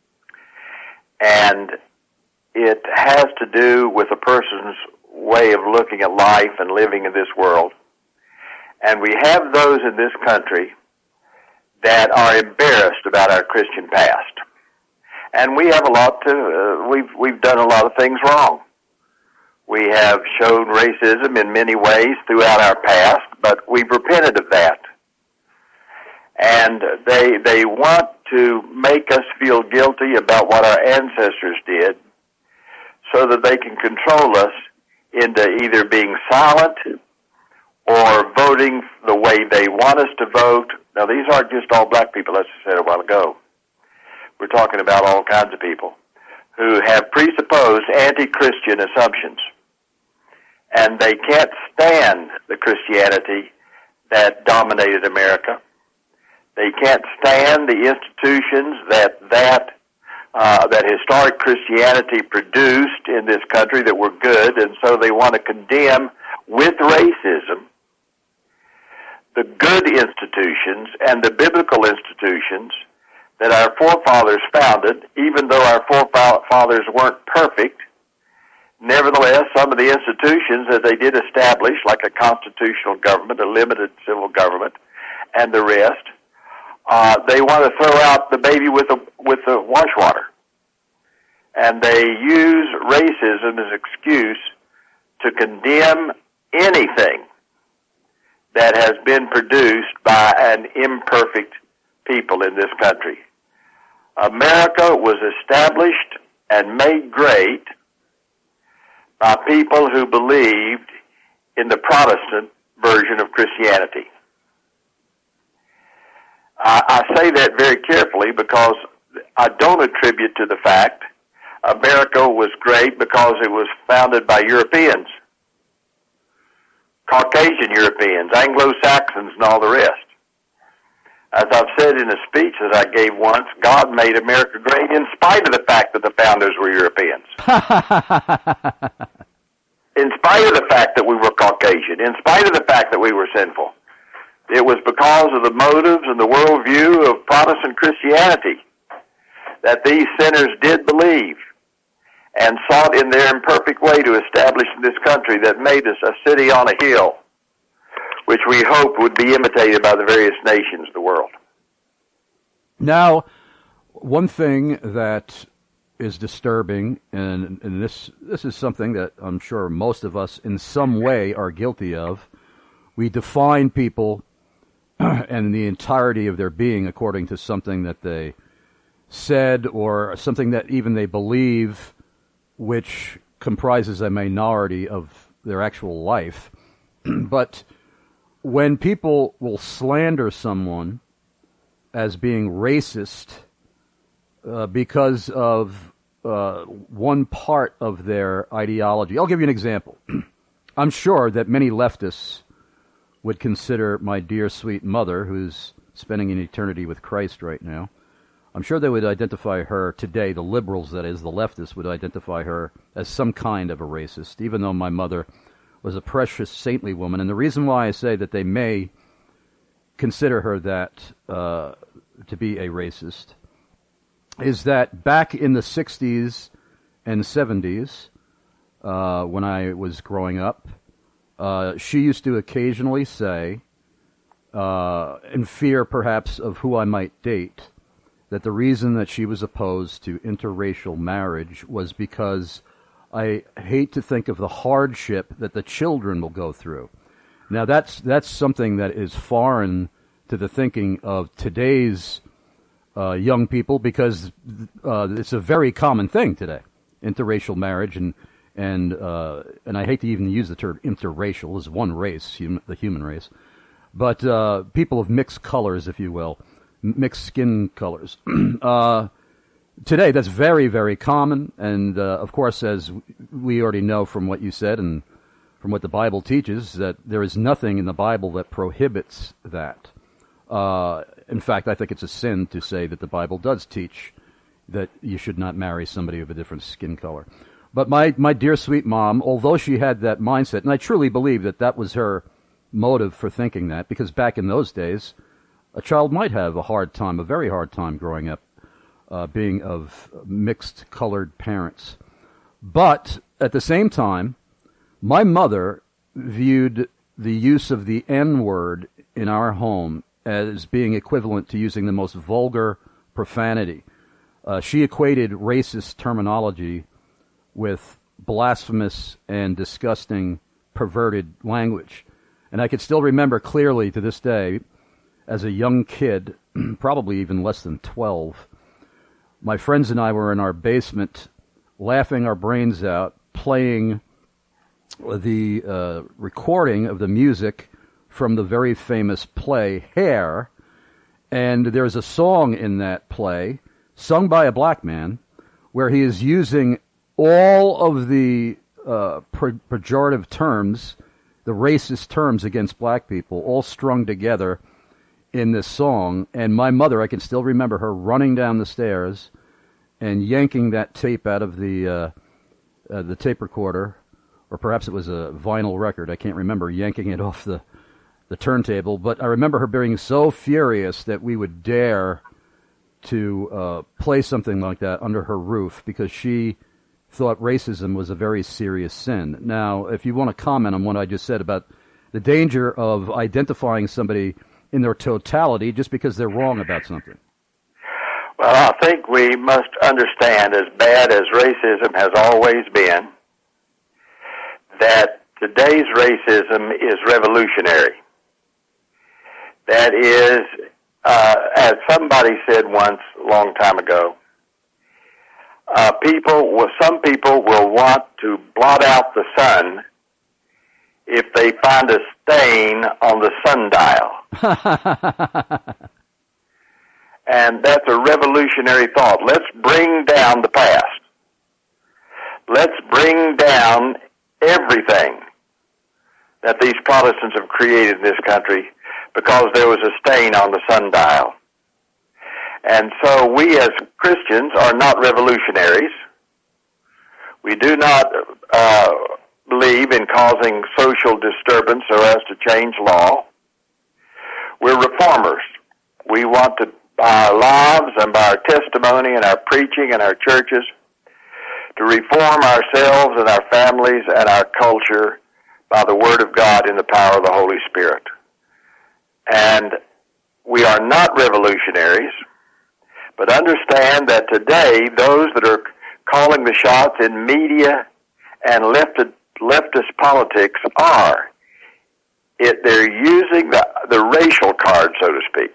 and it has to do with a person's way of looking at life and living in this world. And we have those in this country that are embarrassed about our Christian past. And we have a lot to, uh, we've, we've done a lot of things wrong. We have shown racism in many ways throughout our past, but we've repented of that. And they, they want to make us feel guilty about what our ancestors did so that they can control us into either being silent or voting the way they want us to vote. Now, these aren't just all black people, as I said a while ago. We're talking about all kinds of people who have presupposed anti-Christian assumptions. And they can't stand the Christianity that dominated America. They can't stand the institutions that that uh, that historic Christianity produced in this country that were good, and so they want to condemn with racism the good institutions and the biblical institutions that our forefathers founded, even though our forefathers weren't perfect. Nevertheless, some of the institutions that they did establish, like a constitutional government, a limited civil government, and the rest, uh, they want to throw out the baby with the with the wash water. And they use racism as an excuse to condemn anything that has been produced by an imperfect people in this country. America was established and made great by people who believed in the Protestant version of Christianity. I, I say that very carefully because I don't attribute to the fact America was great because it was founded by Europeans, Caucasian Europeans, Anglo-Saxons, and all the rest. As I've said in a speech that I gave once, God made America great in spite of the fact that the founders were Europeans. In spite of the fact that we were Caucasian, in spite of the fact that we were sinful. It was because of the motives and the worldview of Protestant Christianity that these sinners did believe and sought in their imperfect way to establish in this country that made us a city on a hill, which we hope would be imitated by the various nations of the world. Now, one thing that is disturbing, and, and this this is something that I'm sure most of us in some way are guilty of, we define people and the entirety of their being according to something that they said or something that even they believe, which comprises a minority of their actual life. But when people will slander someone as being racist uh, because of uh, one part of their ideology, I'll give you an example. I'm sure that many leftists would consider my dear sweet mother, who's spending an eternity with Christ right now, I'm sure they would identify her today, the liberals, that is, the leftists, would identify her as some kind of a racist, even though my mother was a precious, saintly woman. And the reason why I say that they may consider her that uh, to be a racist is that back in the sixties and seventies, uh, when I was growing up, uh, she used to occasionally say, uh, in fear perhaps of who I might date, that the reason that she was opposed to interracial marriage was because I hate to think of the hardship that the children will go through. Now, that's that's something that is foreign to the thinking of today's uh, young people, because uh, it's a very common thing today, interracial marriage, and and uh, and I hate to even use the term interracial. It's one race, hum, the human race, but uh, people of mixed colors, if you will, mixed skin colors. uh, Today, that's very, very common, and uh, of course, as we already know from what you said and from what the Bible teaches, that there is nothing in the Bible that prohibits that. Uh, in fact, I think it's a sin to say that the Bible does teach that you should not marry somebody of a different skin color. But my, my dear sweet mom, although she had that mindset, and I truly believe that that was her motive for thinking that, because back in those days, a child might have a hard time, a very hard time growing up, uh, being of mixed-colored parents. But at the same time, my mother viewed the use of the N-word in our home as being equivalent to using the most vulgar profanity. Uh, she equated racist terminology with blasphemous and disgusting, perverted language. And I can still remember clearly to this day, as a young kid, probably even less than twelve, my friends and I were in our basement laughing our brains out, playing the uh, recording of the music from the very famous play Hair. And there's a song in that play, sung by a black man, where he is using all of the uh, pejorative terms, the racist terms against black people, all strung together in this song. And my mother, I can still remember her running down the stairs and yanking that tape out of the uh, uh, the tape recorder, or perhaps it was a vinyl record, I can't remember, yanking it off the, the turntable. But I remember her being so furious that we would dare to uh, play something like that under her roof, because she thought racism was a very serious sin. Now, if you want to comment on what I just said about the danger of identifying somebody in their totality just because they're wrong about something. Well, I think we must understand, as bad as racism has always been, that today's racism is revolutionary. That is, uh, as somebody said once a long time ago, uh, people will, some people will want to blot out the sun if they find a stain on the sundial. And that's a revolutionary thought. Let's bring down the past. Let's bring down everything that these Protestants have created in this country because there was a stain on the sundial. And so we as Christians are not revolutionaries. We do not uh, believe in causing social disturbance so as to change law. We're reformers. We want to, by our lives and by our testimony and our preaching and our churches, to reform ourselves and our families and our culture by the Word of God in the power of the Holy Spirit. And we are not revolutionaries, but understand that today those that are calling the shots in media and leftist, leftist politics are. It, they're using the, the racial card, so to speak,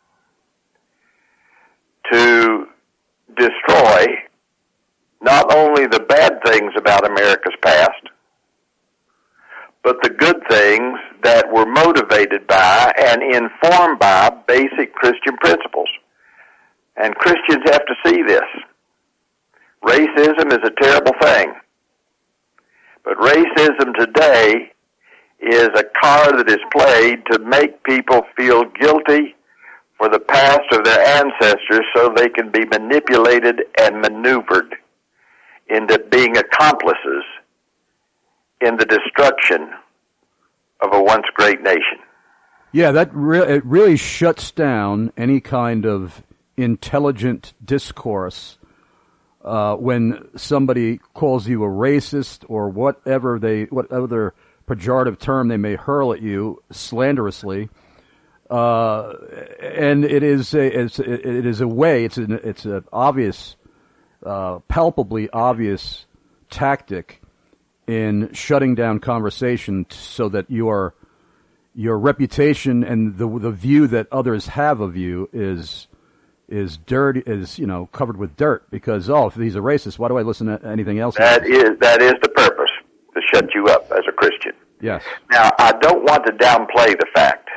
to destroy not only the bad things about America's past, but the good things that were motivated by and informed by basic Christian principles. And Christians have to see this. Racism is a terrible thing. But racism today is a card that is played to make people feel guilty for the past of their ancestors so they can be manipulated and maneuvered into being accomplices in the destruction of a once great nation. Yeah, that re- it really shuts down any kind of intelligent discourse uh, when somebody calls you a racist or whatever they, what other pejorative term they may hurl at you slanderously. Uh, and it is a, it's, it is a way, it's an, it's an obvious, uh, palpably obvious tactic in shutting down conversation so that your, your reputation and the, the view that others have of you is, is dirty, is, you know, covered with dirt because, oh, if he's a racist, why do I listen to anything else? That is, that is the purpose, to shut you up as a Christian. Yes. Now, I don't want to downplay the fact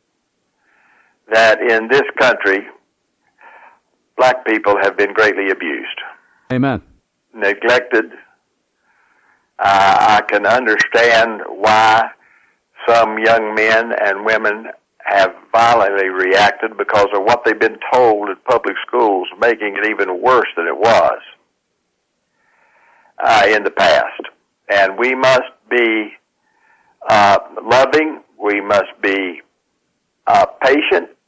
that in this country, black people have been greatly abused. Amen. Neglected. Uh, I can understand why some young men and women have violently reacted because of what they've been told in public schools, making it even worse than it was uh, in the past. And we must be uh, loving. We must be uh, patient.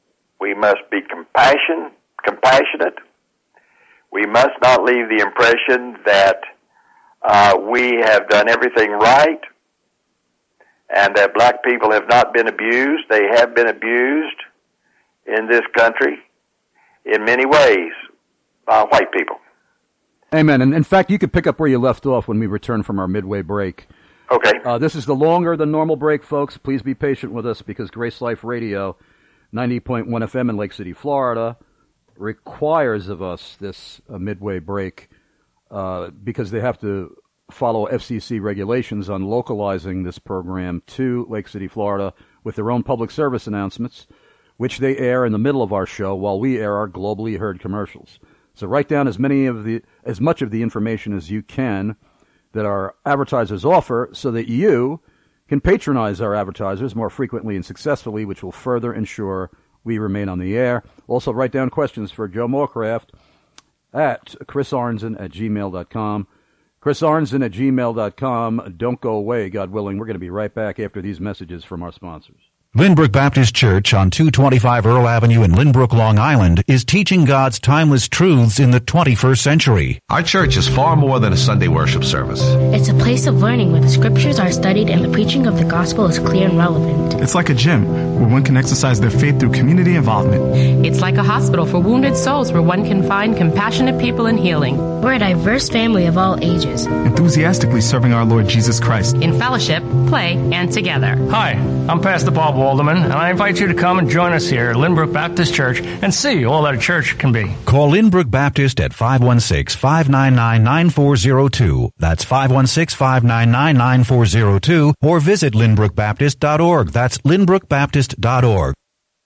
We must be compassion, compassionate. We must not leave the impression that uh, we have done everything right and that black people have not been abused. They have been abused in this country in many ways by white people. Amen. And in fact, you could pick up where you left off when we return from our midway break. Okay. Uh, this is the longer than normal break, folks. Please be patient with us because Grace Life Radio, ninety point one F M in Lake City, Florida, requires of us this uh, midway break uh, because they have to follow F C C regulations on localizing this program to Lake City, Florida, with their own public service announcements, which they air in the middle of our show while we air our globally heard commercials. So write down as many of the as much of the information as you can that our advertisers offer so that you can patronize our advertisers more frequently and successfully, which will further ensure we remain on the air. Also, write down questions for Joe Morecraft at chris arnzen at gmail dot com. chris arnzen at gmail dot com. Don't go away, God willing. We're going to be right back after these messages from our sponsors. Lynbrook Baptist Church on two twenty-five Earl Avenue in Lynbrook, Long Island is teaching God's timeless truths in the twenty-first century. Our church is far more than a Sunday worship service. It's a place of learning where the scriptures are studied and the preaching of the gospel is clear and relevant. It's like a gym where one can exercise their faith through community involvement. It's like a hospital for wounded souls where one can find compassionate people and healing. We're a diverse family of all ages, enthusiastically serving our Lord Jesus Christ in fellowship, play, and together. Hi, I'm Pastor Bob Walderman, and I invite you to come and join us here at Lynbrook Baptist Church and see all that a church can be. Call Lynbrook Baptist at five one six, five nine nine, nine four zero two. That's five one six, five nine nine, nine four zero two, or visit lynbrook baptist dot org. That's lynbrook baptist dot org.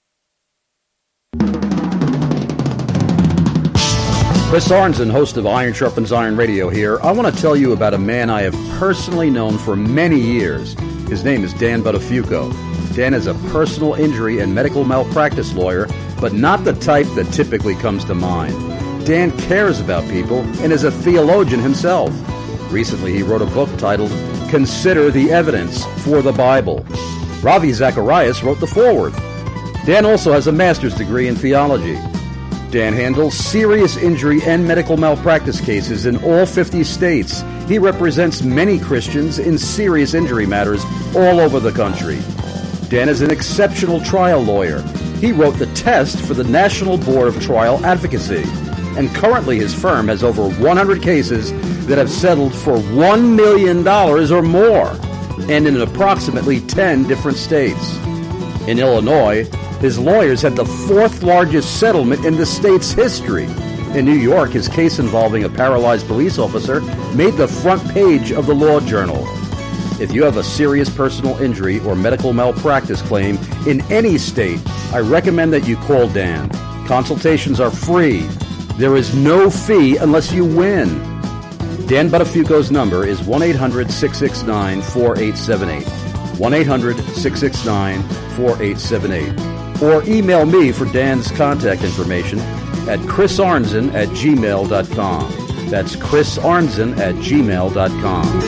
Chris Arnzen, host of Iron Sharpens Iron Radio here. I want to tell you about a man I have personally known for many years. His name is Dan Buttafuoco. Dan is a personal injury and medical malpractice lawyer, but not the type that typically comes to mind. Dan cares about people and is a theologian himself. Recently, he wrote a book titled Consider the Evidence for the Bible. Ravi Zacharias wrote the foreword. Dan also has a master's degree in theology. Dan handles serious injury and medical malpractice cases in all fifty states. He represents many Christians in serious injury matters all over the country. Dan is an exceptional trial lawyer. He wrote the test for the National Board of Trial Advocacy. And currently his firm has over one hundred cases that have settled for one million dollars or more, and in approximately ten different states. In Illinois, his lawyers had the fourth largest settlement in the state's history. In New York, his case involving a paralyzed police officer made the front page of the Law Journal. If you have a serious personal injury or medical malpractice claim in any state, I recommend that you call Dan. Consultations are free. There is no fee unless you win. Dan Buttafuoco's number is one eight hundred, six six nine, four eight seven eight. one eight hundred, six six nine, four eight seven eight. Or email me for Dan's contact information at chris arnzen at gmail dot com. That's chris arnzen at gmail dot com.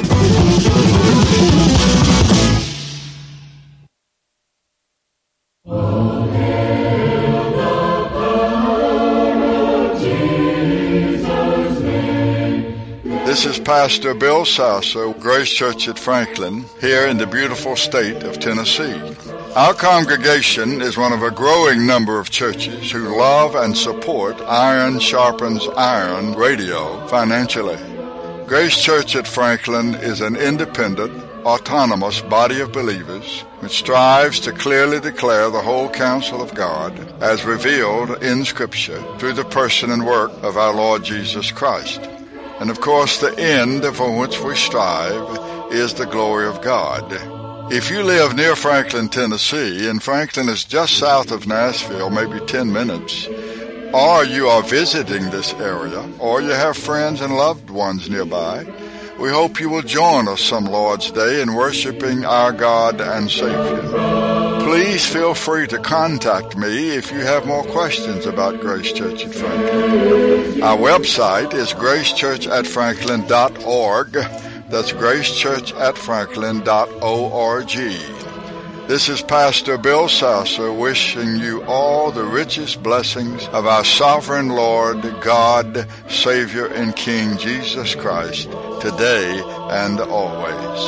This is Pastor Bill Sasso, Grace Church at Franklin, here in the beautiful state of Tennessee. Our congregation is one of a growing number of churches who love and support Iron Sharpens Iron Radio financially. Grace Church at Franklin is an independent, autonomous body of believers which strives to clearly declare the whole counsel of God as revealed in Scripture through the person and work of our Lord Jesus Christ. And of course, the end for which we strive is the glory of God. If you live near Franklin, Tennessee, and Franklin is just south of Nashville, maybe ten minutes, or you are visiting this area, or you have friends and loved ones nearby, we hope you will join us some Lord's Day in worshiping our God and Savior. Please feel free to contact me if you have more questions about Grace Church at Franklin. Our website is grace church at franklin dot org. That's grace church at franklin dot org. This is Pastor Bill Sasser wishing you all the richest blessings of our sovereign Lord, God, Savior, and King Jesus Christ, today and always.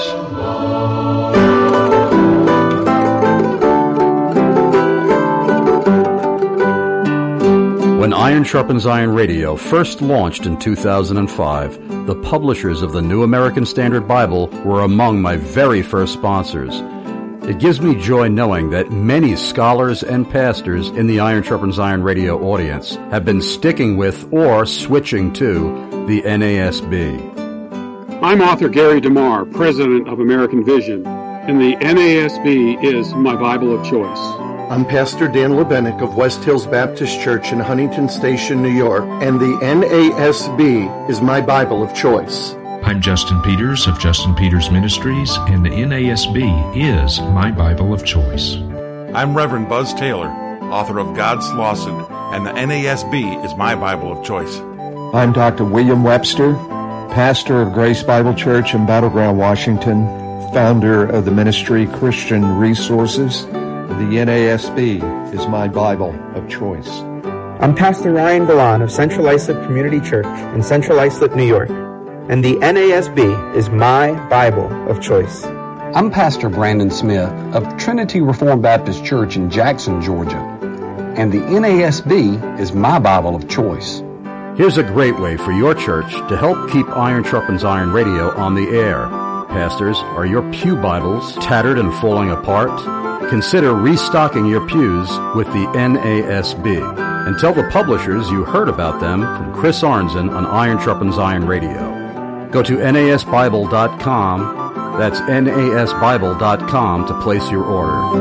When Iron Sharpens Iron Radio first launched in two thousand five, the publishers of the New American Standard Bible were among my very first sponsors. It gives me joy knowing that many scholars and pastors in the Iron Sharpens Iron Radio audience have been sticking with or switching to the N A S B. I'm author Gary DeMar, president of American Vision, and the N A S B is my Bible of choice. I'm Pastor Dan Lebenick of West Hills Baptist Church in Huntington Station, New York, and the N A S B is my Bible of choice. I'm Justin Peters of Justin Peters Ministries, and the N A S B is my Bible of choice. I'm Reverend Buzz Taylor, author of God's Lawson, and the N A S B is my Bible of choice. I'm Doctor William Webster, pastor of Grace Bible Church in Battleground, Washington, founder of the ministry Christian Resources. The N A S B is my Bible of choice. I'm Pastor Ryan Galan of Central Islip Community Church in Central Islip, New York, and the N A S B is my Bible of choice. I'm Pastor Brandon Smith of Trinity Reformed Baptist Church in Jackson, Georgia, and the N A S B is my Bible of choice. Here's a great way for your church to help keep Iron Sharpens Iron Radio on the air. Pastors, are your pew Bibles tattered and falling apart? Consider restocking your pews with the N A S B. And tell the publishers you heard about them from Chris Arnzen on Iron Sharpens Iron Radio. Go to N A S Bible dot com. That's N A S Bible dot com to place your order.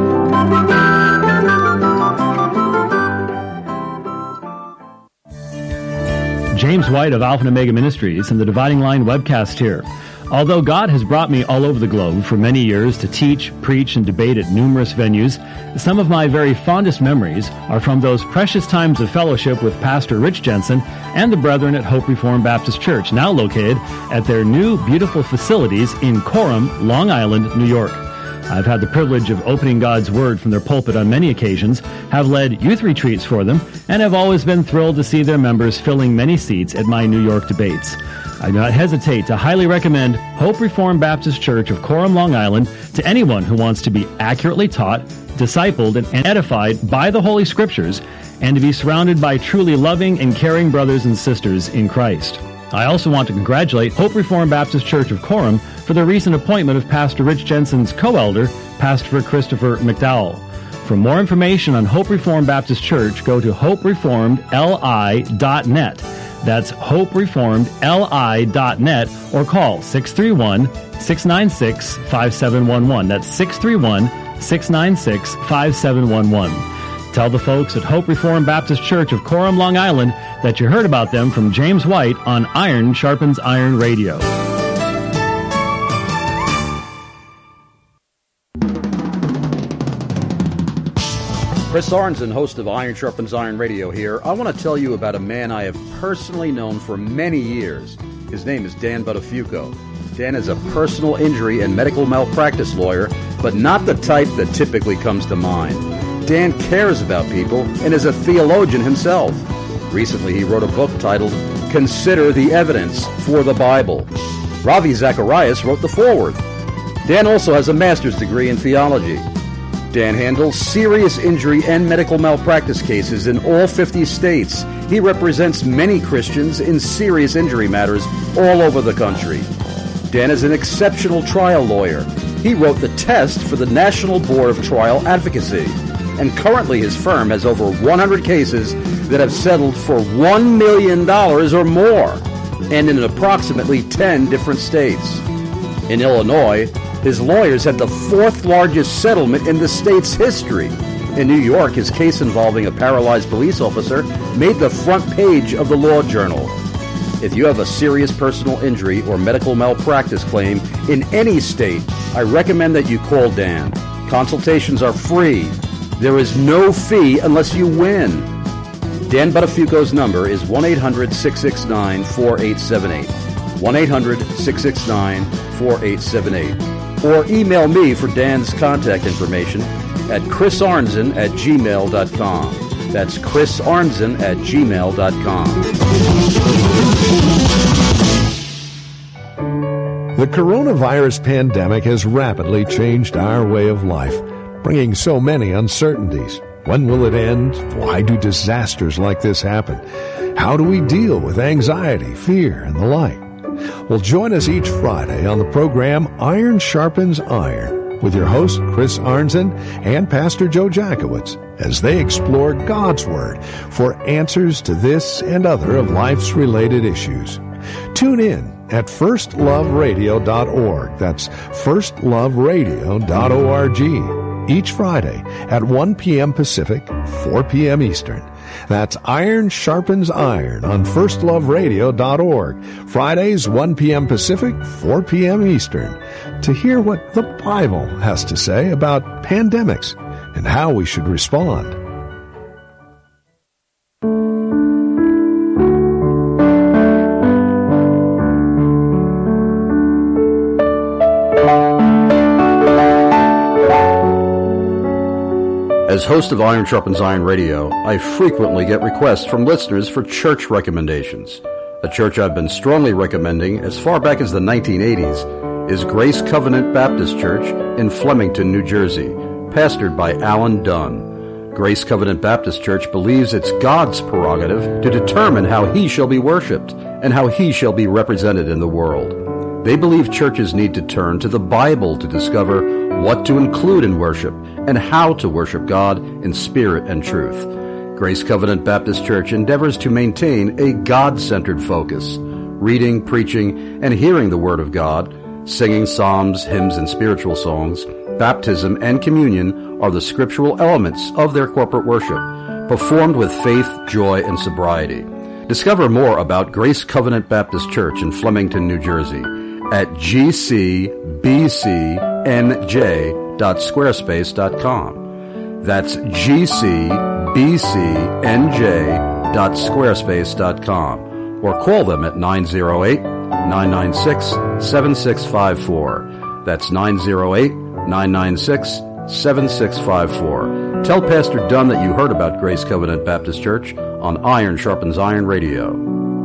James White of Alpha and Omega Ministries and the Dividing Line webcast here. Although God has brought me all over the globe for many years to teach, preach, and debate at numerous venues, some of my very fondest memories are from those precious times of fellowship with Pastor Rich Jensen and the brethren at Hope Reformed Baptist Church, now located at their new beautiful facilities in Coram, Long Island, New York. I've had the privilege of opening God's Word from their pulpit on many occasions, have led youth retreats for them, and have always been thrilled to see their members filling many seats at my New York debates. I do not hesitate to highly recommend Hope Reformed Baptist Church of Coram, Long Island to anyone who wants to be accurately taught, discipled, and edified by the Holy Scriptures, and to be surrounded by truly loving and caring brothers and sisters in Christ. I also want to congratulate Hope Reformed Baptist Church of Coram for the recent appointment of Pastor Rich Jensen's co-elder, Pastor Christopher McDowell. For more information on Hope Reformed Baptist Church, go to hope reformed li dot net. That's hope reformed li dot net, or call six three one, six nine six, five seven one one. That's six three one, six nine six, five seven one one. Tell the folks at Hope Reformed Baptist Church of Coram, Long Island, that you heard about them from James White on Iron Sharpens Iron Radio. Chris Arnzen, host of Iron Sharpens Iron Radio here. I want to tell you about a man I have personally known for many years. His name is Dan Buttafuoco. Dan is a personal injury and medical malpractice lawyer, but not the type that typically comes to mind. Dan cares about people and is a theologian himself. Recently, he wrote a book titled Consider the Evidence for the Bible. Ravi Zacharias wrote the foreword. Dan also has a master's degree in theology. Dan handles serious injury and medical malpractice cases in all fifty states. He represents many Christians in serious injury matters all over the country. Dan is an exceptional trial lawyer. He wrote the test for the National Board of Trial Advocacy. And currently his firm has over one hundred cases that have settled for one million dollars or more, and in approximately ten different states. In Illinois, his lawyers had the fourth largest settlement in the state's history. In New York, his case involving a paralyzed police officer made the front page of the Law Journal. If you have a serious personal injury or medical malpractice claim in any state, I recommend that you call Dan. Consultations are free. There is no fee unless you win. Dan Buttafuoco's number is one eight hundred, six six nine, four eight seven eight. one eight hundred, six six nine, four eight seven eight. or email me for Dan's contact information at chris arnzen at gmail dot com. That's chris arnzen at gmail dot com. The coronavirus pandemic has rapidly changed our way of life, bringing so many uncertainties. When will it end? Why do disasters like this happen? How do we deal with anxiety, fear, and the like? Well, join us each Friday on the program Iron Sharpens Iron with your host, Chris Arnzen, and Pastor Joe Jackowitz, as they explore God's Word for answers to this and other of life's related issues. Tune in at first love radio dot org. That's first love radio dot org. Each Friday at one p.m. Pacific, four p.m. Eastern. That's Iron Sharpens Iron on first love radio dot org. Fridays, one p.m. Pacific, four p.m. Eastern. To hear what the Bible has to say about pandemics and how we should respond. As host of Iron Sharpens Iron Radio, I frequently get requests from listeners for church recommendations. A church I've been strongly recommending as far back as the nineteen eighties is Grace Covenant Baptist Church in Flemington, New Jersey, pastored by Alan Dunn. Grace Covenant Baptist Church believes it's God's prerogative to determine how He shall be worshipped and how He shall be represented in the world. They believe churches need to turn to the Bible to discover what to include in worship and how to worship God in spirit and truth. Grace Covenant Baptist Church endeavors to maintain a God-centered focus, reading, preaching, and hearing the Word of God, singing psalms, hymns, and spiritual songs. Baptism and communion are the scriptural elements of their corporate worship, performed with faith, joy, and sobriety. Discover more about Grace Covenant Baptist Church in Flemington, New Jersey at g c b c n j dot squarespace dot com. That's g c b c n j dot squarespace dot com, or call them at nine oh eight, nine nine six, seven six five four. That's nine oh eight, nine nine six, seven six five four. Tell Pastor Dunn that you heard about Grace Covenant Baptist Church on Iron Sharpens Iron Radio.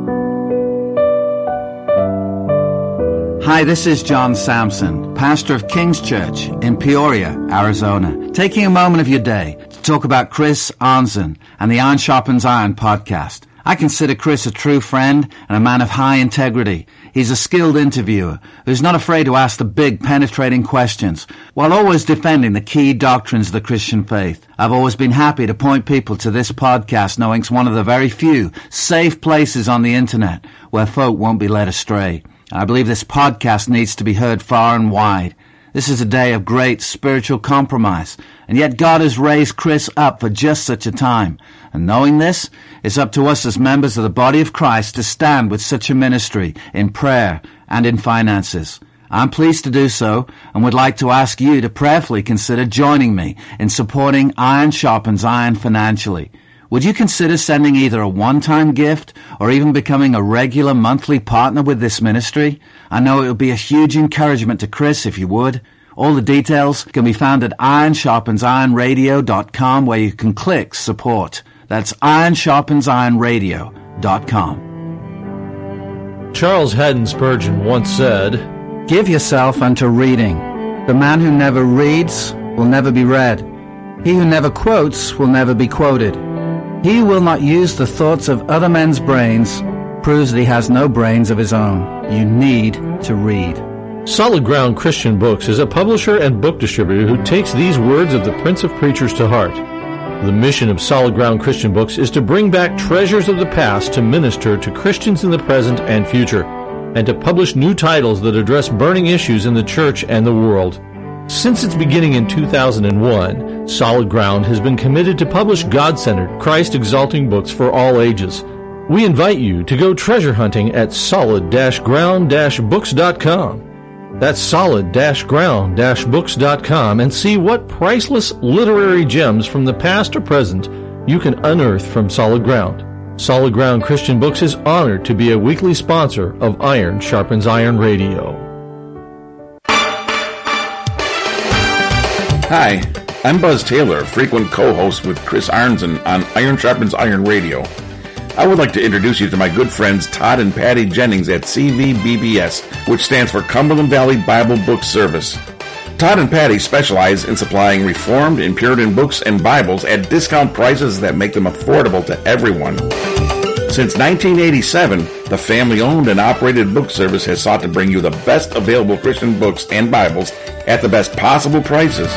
Hi, this is John Sampson, pastor of King's Church in Peoria, Arizona, taking a moment of your day to talk about Chris Arnzen and the Iron Sharpens Iron podcast. I consider Chris a true friend and a man of high integrity. He's a skilled interviewer who's not afraid to ask the big, penetrating questions while always defending the key doctrines of the Christian faith. I've always been happy to point people to this podcast, knowing it's one of the very few safe places on the internet where folk won't be led astray. I believe this podcast needs to be heard far and wide. This is a day of great spiritual compromise, and yet God has raised Chris up for just such a time. And knowing this, it's up to us as members of the body of Christ to stand with such a ministry in prayer and in finances. I'm pleased to do so and would like to ask you to prayerfully consider joining me in supporting Iron Sharpens Iron financially. Would you consider sending either a one-time gift or even becoming a regular monthly partner with this ministry? I know it would be a huge encouragement to Chris if you would. All the details can be found at iron sharpens iron radio dot com, where you can click support. That's iron sharpens iron radio dot com. Charles Haddon Spurgeon once said, "Give yourself unto reading. The man who never reads will never be read. He who never quotes will never be quoted. He who will not use the thoughts of other men's brains proves that he has no brains of his own." You need to read. Solid Ground Christian Books is a publisher and book distributor who takes these words of the Prince of Preachers to heart. The mission of Solid Ground Christian Books is to bring back treasures of the past to minister to Christians in the present and future, and to publish new titles that address burning issues in the church and the world. Since its beginning in two thousand one, Solid Ground has been committed to publish God-centered, Christ-exalting books for all ages. We invite you to go treasure hunting at solid ground books dot com. That's solid ground books dot com, and see what priceless literary gems from the past or present you can unearth from Solid Ground. Solid Ground Christian Books is honored to be a weekly sponsor of Iron Sharpens Iron Radio. Hi, I'm Buzz Taylor, frequent co-host with Chris Arnzen on Iron Sharpens Iron Radio. I would like to introduce you to my good friends Todd and Patty Jennings at C V B B S, which stands for Cumberland Valley Bible Book Service. Todd and Patty specialize in supplying Reformed and Puritan books and Bibles at discount prices that make them affordable to everyone. Since nineteen eighty-seven, the family-owned and operated book service has sought to bring you the best available Christian books and Bibles at the best possible prices.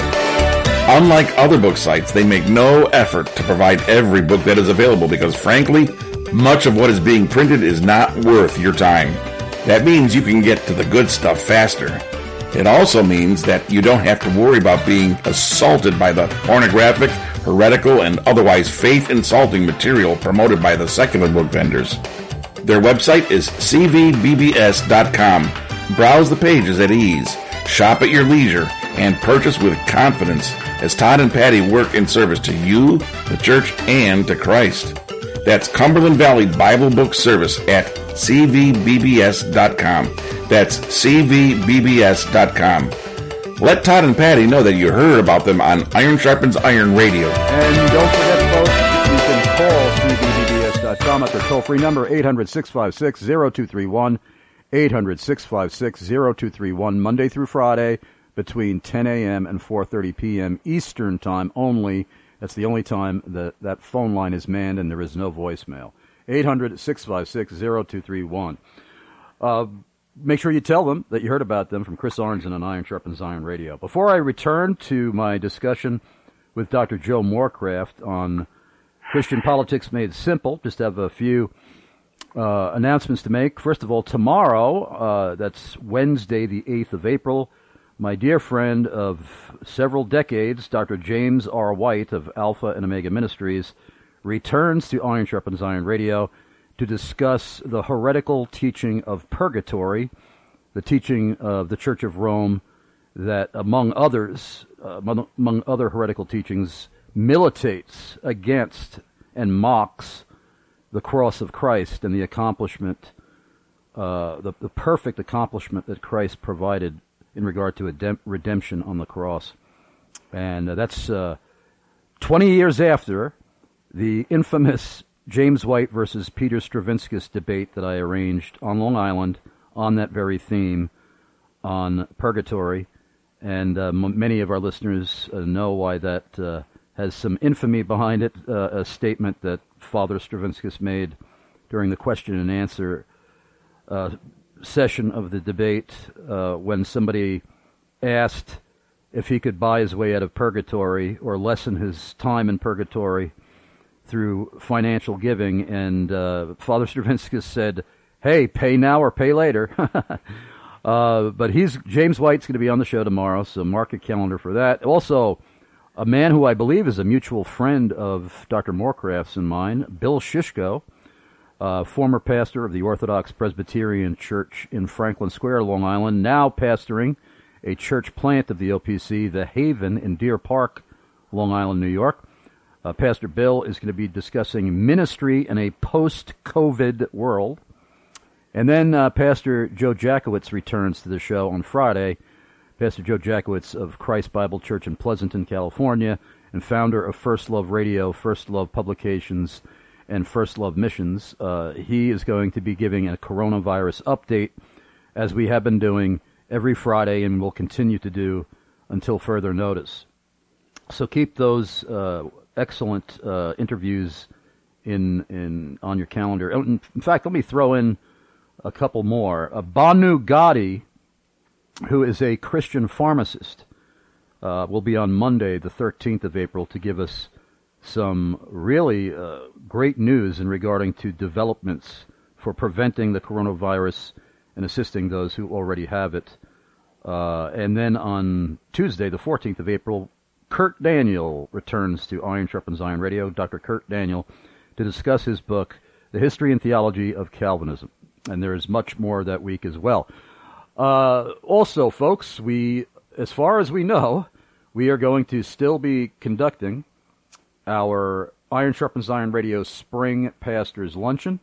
Unlike other book sites, they make no effort to provide every book that is available because, frankly, much of what is being printed is not worth your time. That means you can get to the good stuff faster. It also means that you don't have to worry about being assaulted by the pornographic, heretical, and otherwise faith-insulting material promoted by the secular book vendors. Their website is c v b b s dot com. Browse the pages at ease, shop at your leisure, and purchase with confidence as Todd and Patty work in service to you, the church, and to Christ. That's Cumberland Valley Bible Book Service at c v b b s dot com. That's c v b b s dot com. Let Todd and Patty know that you heard about them on Iron Sharpens Iron Radio. And don't forget, folks, you can call c v b b s dot com at their toll-free number, eight hundred, six five six, zero two three one, eight hundred, six five six, zero two three one, Monday through Friday between ten a.m. and four thirty p.m. Eastern Time only. That's the only time that that phone line is manned and there is no voicemail. eight hundred, six five six, zero two three one. Uh, make sure you tell them that you heard about them from Chris Arnzen on Iron Sharpens Iron Radio. Before I return to my discussion with Doctor Joe Morecraft on Christian Politics Made Simple, just have a few uh, announcements to make. First of all, tomorrow, uh, that's Wednesday, the eighth of April, my dear friend of several decades, Doctor James R. White of Alpha and Omega Ministries, returns to Iron Sharpens Iron Radio to discuss the heretical teaching of purgatory, the teaching of the Church of Rome that, among others, uh, among other heretical teachings, militates against and mocks the cross of Christ and the accomplishment, uh, the, the perfect accomplishment that Christ provided in regard to a redemption on the cross. And uh, that's uh, twenty years after the infamous James White versus Peter Stravinskas debate that I arranged on Long Island on that very theme on purgatory. And uh, m- many of our listeners uh, know why that uh, has some infamy behind it, uh, a statement that Father Stravinskas made during the question and answer uh, session of the debate uh, when somebody asked if he could buy his way out of purgatory or lessen his time in purgatory through financial giving, and uh, Father Stravinskas said, hey, pay now or pay later. uh, but he's James White's going to be on the show tomorrow, so mark a calendar for that. Also, a man who I believe is a mutual friend of Doctor Morecraft's and mine, Bill Shishko, uh, former pastor of the Orthodox Presbyterian Church in Franklin Square, Long Island, now pastoring a church plant of the O P C, The Haven in Deer Park, Long Island, New York. Uh, Pastor Bill is going to be discussing ministry in a post-COVID world. And then uh, Pastor Joe Jackowitz returns to the show on Friday. Pastor Joe Jackowitz of Christ Bible Church in Pleasanton, California, and founder of First Love Radio, First Love Publications, and First Love Missions. Uh, he is going to be giving a coronavirus update, as we have been doing every Friday and will continue to do until further notice. So keep those uh, excellent uh, interviews in in on your calendar. In, in fact, let me throw in a couple more. Uh, Banu Gadi, who is a Christian pharmacist, uh, will be on Monday, the thirteenth of April, to give us some really uh, great news in regarding to developments for preventing the coronavirus and assisting those who already have it. Uh, and then on Tuesday, the fourteenth of April, Kurt Daniel returns to Iron Sharpens Iron Radio, Doctor Kurt Daniel, to discuss his book, The History and Theology of Calvinism. And there is much more that week as well. Uh, also, folks, we, as far as we know, we are going to still be conducting our Iron Sharpens Iron Radio Spring Pastors Luncheon.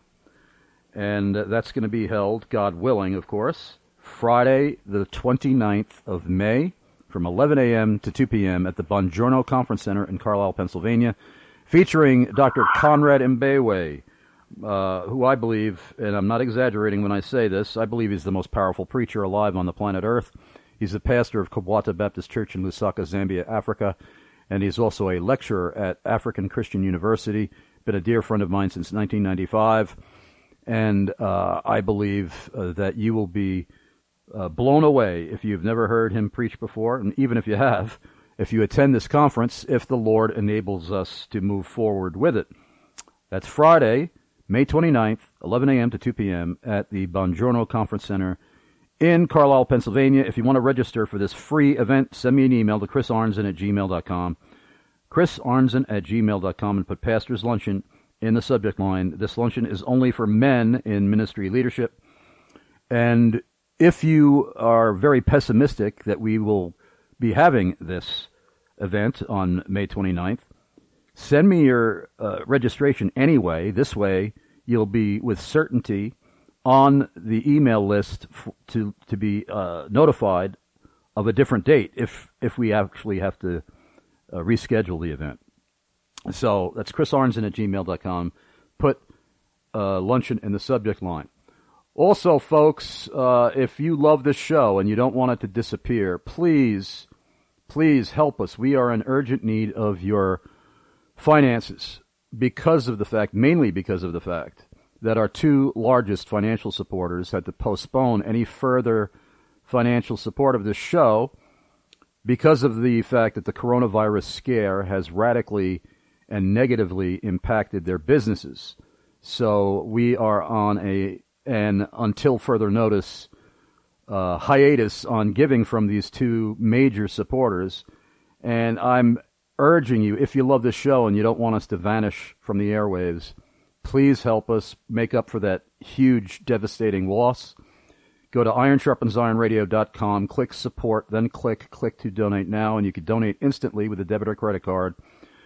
And that's going to be held, God willing, of course, Friday, the twenty-ninth of May, from eleven a.m. to two p.m. at the Bongiorno Conference Center in Carlisle, Pennsylvania, featuring Doctor Conrad Mbewe, uh, who I believe, and I'm not exaggerating when I say this, I believe he's the most powerful preacher alive on the planet Earth. He's the pastor of Kabwata Baptist Church in Lusaka, Zambia, Africa, and he's also a lecturer at African Christian University, been a dear friend of mine since nineteen ninety-five, and uh, I believe uh, that you will be uh, blown away if you've never heard him preach before, and even if you have, if you attend this conference, if the Lord enables us to move forward with it. That's Friday, May twenty-ninth, eleven a.m. to two p.m. at the Bongiorno Conference Center in Carlisle, Pennsylvania. If you want to register for this free event, send me an email to chris arnzen at gmail dot com. chris arnzen at gmail dot com, and put Pastor's Luncheon in the subject line. This luncheon is only for men in ministry leadership. And if you are very pessimistic that we will be having this event on May twenty-ninth, send me your uh, registration anyway. This way, you'll be with certainty on the email list f- to to be uh, notified of a different date if if we actually have to uh, reschedule the event. So that's chris arnzen at gmail dot com. Put uh, luncheon in the subject line. Also, folks, uh, if you love this show and you don't want it to disappear, please, please help us. We are in urgent need of your finances because of the fact, mainly because of the fact, that our two largest financial supporters had to postpone any further financial support of this show because of the fact that the coronavirus scare has radically and negatively impacted their businesses. So we are on a, an until further notice, uh, hiatus on giving from these two major supporters. And I'm urging you, if you love this show and you don't want us to vanish from the airwaves, please help us make up for that huge, devastating loss. Go to iron sharpens iron radio dot com, click support, then click click to donate now, and you can donate instantly with a debit or credit card.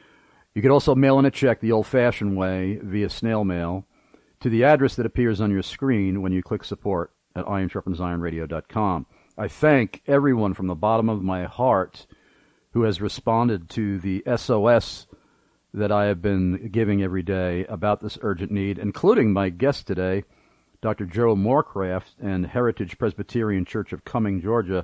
You could also mail in a check the old-fashioned way via snail mail to the address that appears on your screen when you click support at iron sharpens iron radio dot com. I thank everyone from the bottom of my heart who has responded to the S O S that I have been giving every day about this urgent need, including my guest today, Doctor Joe Morecraft and Heritage Presbyterian Church of Cumming, Georgia,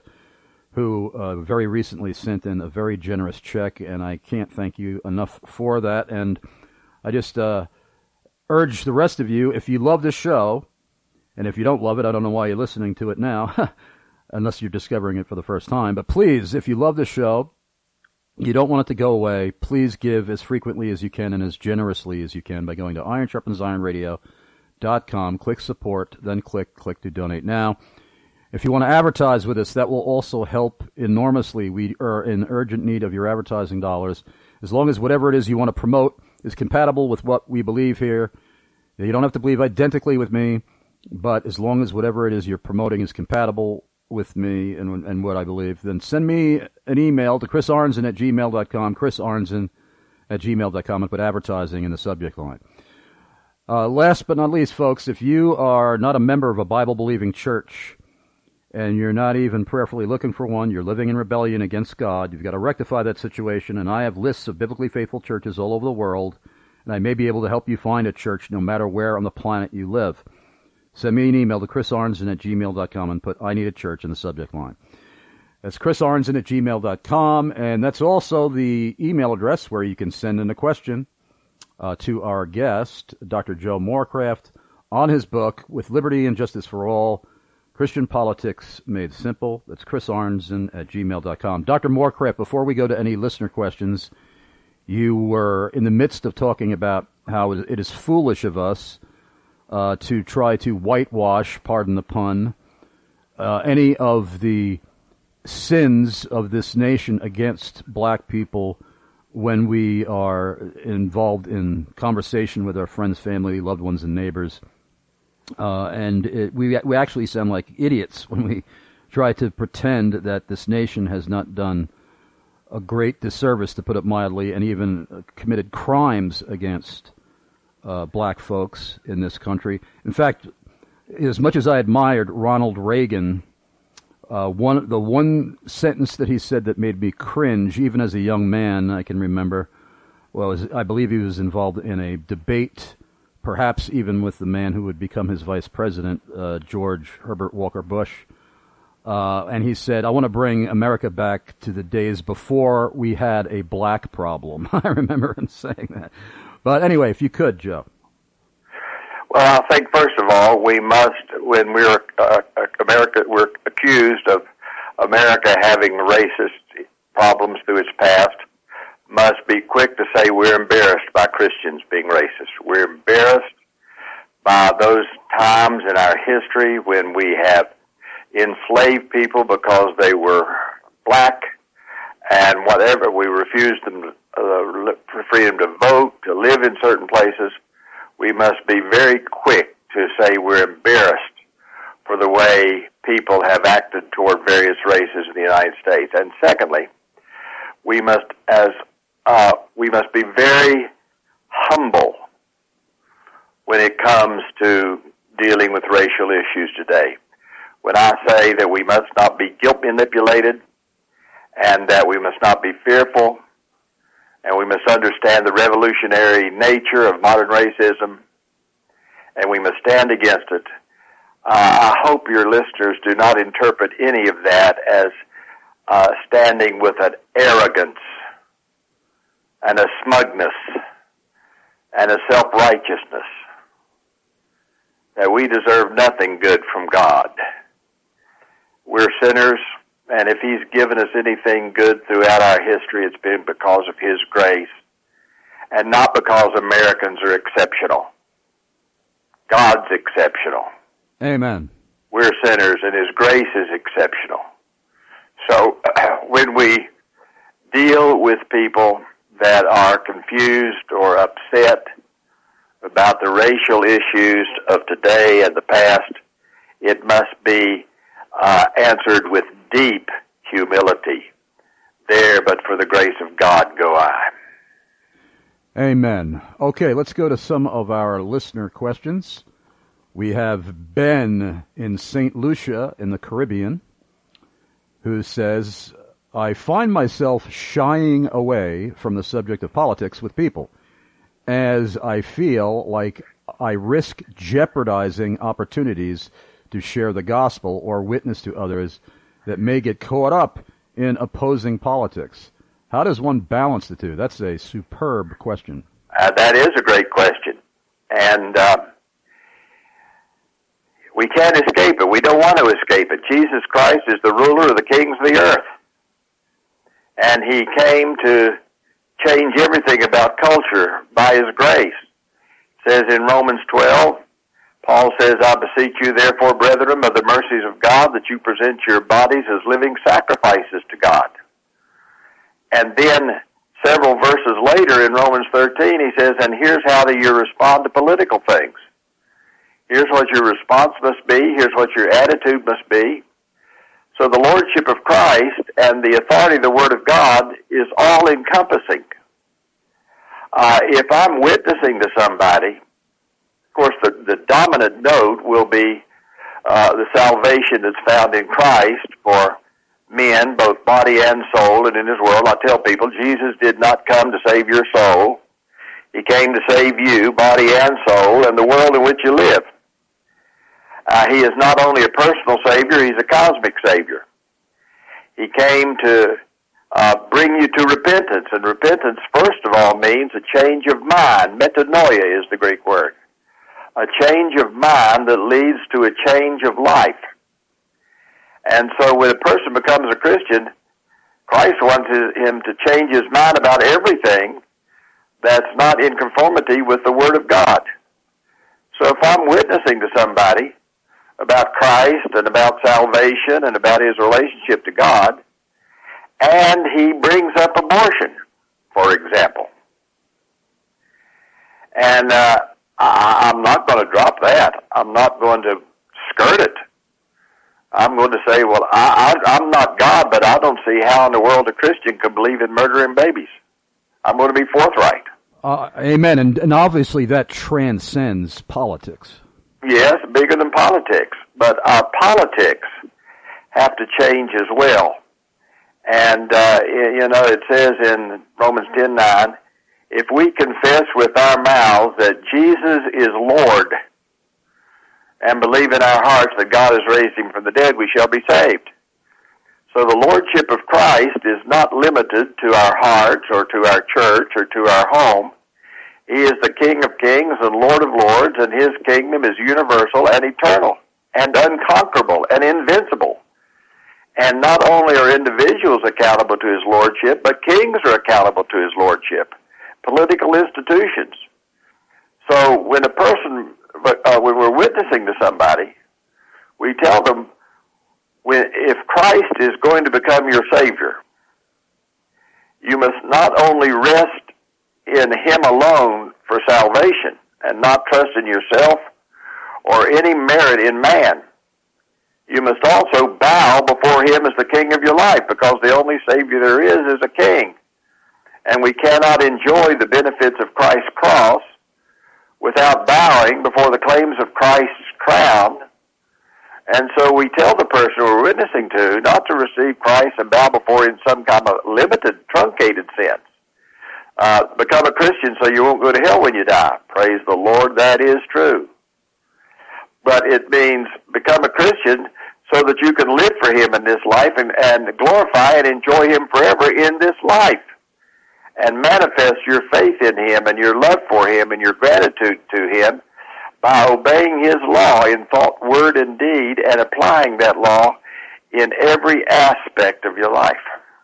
who uh, very recently sent in a very generous check, and I can't thank you enough for that. And I just uh, urge the rest of you, if you love this show, and if you don't love it, I don't know why you're listening to it now, unless you're discovering it for the first time. But please, if you love this show, you don't want it to go away, please give as frequently as you can and as generously as you can by going to iron sharpens iron radio dot com, click support, then click click to donate now. If you want to advertise with us, that will also help enormously. We are in urgent need of your advertising dollars. As long as whatever it is you want to promote is compatible with what we believe here. You don't have to believe identically with me, but as long as whatever it is you're promoting is compatible with me and and what I believe, then send me an email to chris arnzen at gmail dot com, chris arnzen at gmail dot com, and put advertising in the subject line. Uh, last but not least, folks, if you are not a member of a Bible-believing church and you're not even prayerfully looking for one, you're living in rebellion against God, you've got to rectify that situation, and I have lists of biblically faithful churches all over the world, and I may be able to help you find a church no matter where on the planet you live. Send me an email to chris arnzen at gmail dot com and put I need a church in the subject line. That's chris arnzen at gmail dot com, and that's also the email address where you can send in a question uh, to our guest, Doctor Joe Morecraft, on his book, With Liberty and Justice for All, Christian Politics Made Simple. That's chris arnzen at gmail dot com. Doctor Morecraft, before we go to any listener questions, you were in the midst of talking about how it is foolish of us Uh, to try to whitewash, pardon the pun, uh, any of the sins of this nation against black people when we are involved in conversation with our friends, family, loved ones, and neighbors. Uh, and it, we we actually sound like idiots when we try to pretend that this nation has not done a great disservice, to put it mildly, and even uh, committed crimes against Uh, black folks in this country. In fact, as much as I admired Ronald Reagan Uh, one the one sentence that he said that made me cringe, even as a young man, I can remember. Well, was, I believe he was involved in a debate, perhaps even with the man who would become his vice president, uh, George Herbert Walker Bush. Uh, and he said, I want to bring America back to the days before we had a black problem. I remember him saying that. But anyway, if you could, Joe. Well, I think, first of all, we must, when we're, uh, America, we're accused of America having racist problems through its past, must be quick to say we're embarrassed by Christians being racist. We're embarrassed by those times in our history when we have enslaved people because they were black and whatever. We refused them uh, freedom to vote, to live in certain places. We must be very quick to say we're embarrassed for the way people have acted toward various races in the United States. And secondly, we must, as uh, we must be very humble when it comes to dealing with racial issues today. When I say that we must not be guilt manipulated and that we must not be fearful and we must understand the revolutionary nature of modern racism and we must stand against it, uh, I hope your listeners do not interpret any of that as uh, standing with an arrogance and a smugness and a self-righteousness that we deserve nothing good from God. We're sinners, and if He's given us anything good throughout our history, it's been because of His grace, and not because Americans are exceptional. God's exceptional. Amen. We're sinners, and His grace is exceptional. So when we deal with people that are confused or upset about the racial issues of today and the past, it must be Uh, answered with deep humility. There, but for the grace of God, go I. Amen. Okay, let's go to some of our listener questions. We have Ben in Saint Lucia in the Caribbean who says, I find myself shying away from the subject of politics with people as I feel like I risk jeopardizing opportunities to share the gospel or witness to others that may get caught up in opposing politics. How does one balance the two? That's a superb question. Uh, that is a great question. And uh, we can't escape it. We don't want to escape it. Jesus Christ is the ruler of the kings of the earth. And He came to change everything about culture by His grace. It says in Romans twelve, Paul says, I beseech you, therefore, brethren, by the mercies of God, that you present your bodies as living sacrifices to God. And then, several verses later in Romans thirteen, he says, and here's how do you respond to political things. Here's what your response must be. Here's what your attitude must be. So the Lordship of Christ and the authority of the Word of God is all-encompassing. Uh, if I'm witnessing to somebody, of course, the, the dominant note will be uh, the salvation that's found in Christ for men, both body and soul, and in His world. I tell people, Jesus did not come to save your soul. He came to save you, body and soul, and the world in which you live. Uh, he is not only a personal Savior, He's a cosmic Savior. He came to uh, bring you to repentance, and repentance, first of all, means a change of mind. Metanoia is the Greek word. A change of mind that leads to a change of life. And so when a person becomes a Christian, Christ wants him to change his mind about everything that's not in conformity with the Word of God. So if I'm witnessing to somebody about Christ and about salvation and about his relationship to God, and he brings up abortion, for example, and uh, I, I'm not going to drop that. I'm not going to skirt it. I'm going to say, well, I, I, I'm not God, but I don't see how in the world a Christian can believe in murdering babies. I'm going to be forthright. Uh, amen. And, and obviously that transcends politics. Yes, bigger than politics. But our politics have to change as well. And, uh, you know, it says in Romans ten nine, if we confess with our mouths that Jesus is Lord and believe in our hearts that God has raised him from the dead, we shall be saved. So the Lordship of Christ is not limited to our hearts or to our church or to our home. He is the King of kings and Lord of lords, and his kingdom is universal and eternal and unconquerable and invincible. And not only are individuals accountable to his lordship, but kings are accountable to his lordship, political institutions. So when a person, uh, when we're witnessing to somebody, we tell them, when, if Christ is going to become your Savior, you must not only rest in him alone for salvation and not trust in yourself or any merit in man. You must also bow before him as the king of your life, because the only Savior there is is a king. And we cannot enjoy the benefits of Christ's cross without bowing before the claims of Christ's crown. And so we tell the person we're witnessing to not to receive Christ and bow before him in some kind of limited, truncated sense. Uh, become a Christian so you won't go to hell when you die. Praise the Lord, that is true. But it means become a Christian so that you can live for him in this life and, and glorify and enjoy him forever in this life. And manifest your faith in him and your love for him and your gratitude to him by obeying his law in thought, word, and deed, and applying that law in every aspect of your life.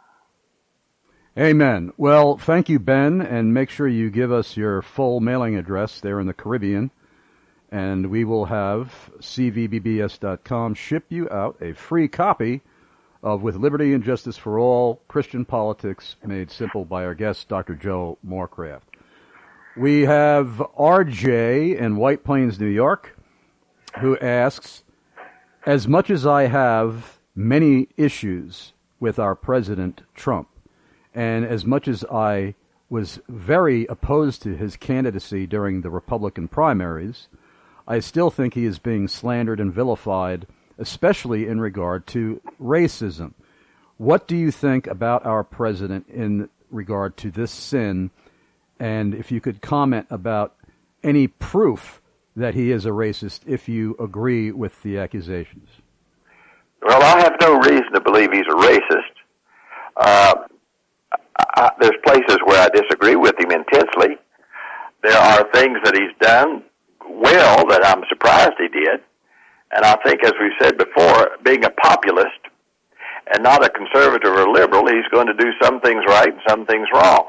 Amen. Well, thank you, Ben, and make sure you give us your full mailing address there in the Caribbean, and we will have C V B B S dot com ship you out a free copy of With Liberty and Justice for All, Christian Politics Made Simple by our guest, Doctor Joe Morecraft. We have R J in White Plains, New York, who asks, as much as I have many issues with our President Trump, and as much as I was very opposed to his candidacy during the Republican primaries, I still think he is being slandered and vilified, especially in regard to racism. What do you think about our president in regard to this sin? And if you could comment about any proof that he is a racist, if you agree with the accusations. Well, I have no reason to believe he's a racist. Uh, I, there's places where I disagree with him intensely. There are things that he's done well that I'm surprised he did. And I think, as we've said before, being a populist and not a conservative or liberal, he's going to do some things right and some things wrong.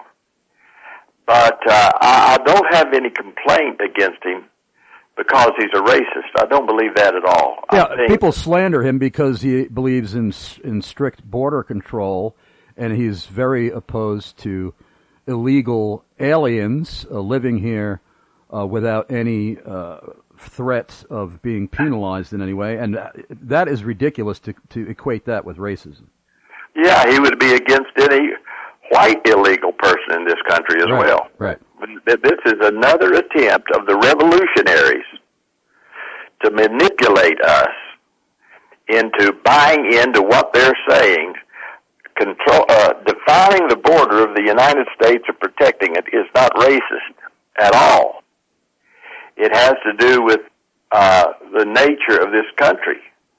But uh, I, I don't have any complaint against him because he's a racist. I don't believe that at all. Yeah, I think people slander him because he believes in in strict border control, and he's very opposed to illegal aliens uh, living here uh, without any uh, threat of being penalized in any way. And that is ridiculous to, to equate that with racism. Yeah, he would be against any white illegal person in this country as right, well. Right. This is another attempt of the revolutionaries to manipulate us into buying into what they're saying. Control, uh, defining the border of the United States or protecting it is not racist at all. It has to do with uh, the nature of this country.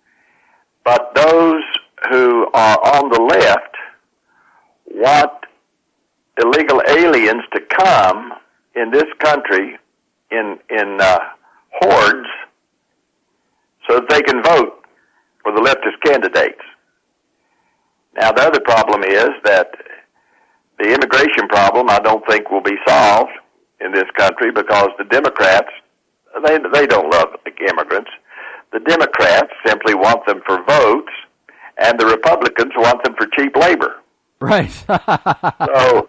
But those who are on the left want illegal aliens to come in this country in in uh, hordes so that they can vote for the leftist candidates. Now, the other problem is that the immigration problem, I don't think, will be solved in this country because the Democrats, they they don't love the immigrants. The Democrats simply want them for votes, and the Republicans want them for cheap labor. Right. so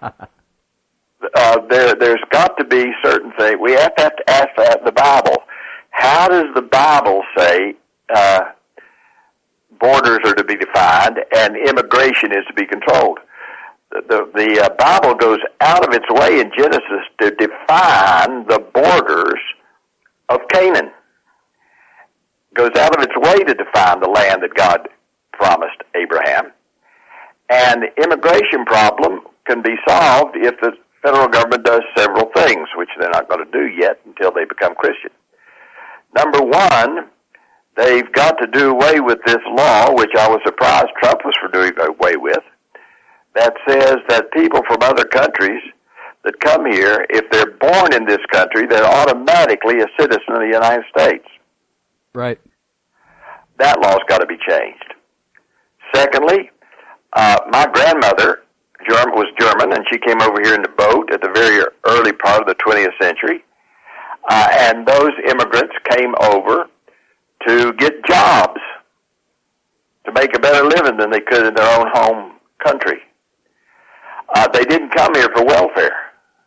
uh, there, there's got to be certain things. We have to, have to ask that in the Bible. How does the Bible say uh, borders are to be defined and immigration is to be controlled? The, the, the uh, Bible goes out of its way in Genesis to define the borders of Canaan. Goes out of its way to define the land that God promised Abraham. And the immigration problem can be solved if the federal government does several things, which they're not going to do yet until they become Christian. Number one, they've got to do away with this law, which I was surprised Trump was for doing away with, that says that people from other countries that come here, if they're born in this country, they're automatically a citizen of the United States. Right. That law's got to be changed. Secondly, uh, my grandmother German, was German, and she came over here in the boat at the very early part of the twentieth century. Uh, and those immigrants came over to get jobs, to make a better living than they could in their own home country. Uh, they didn't come here for welfare.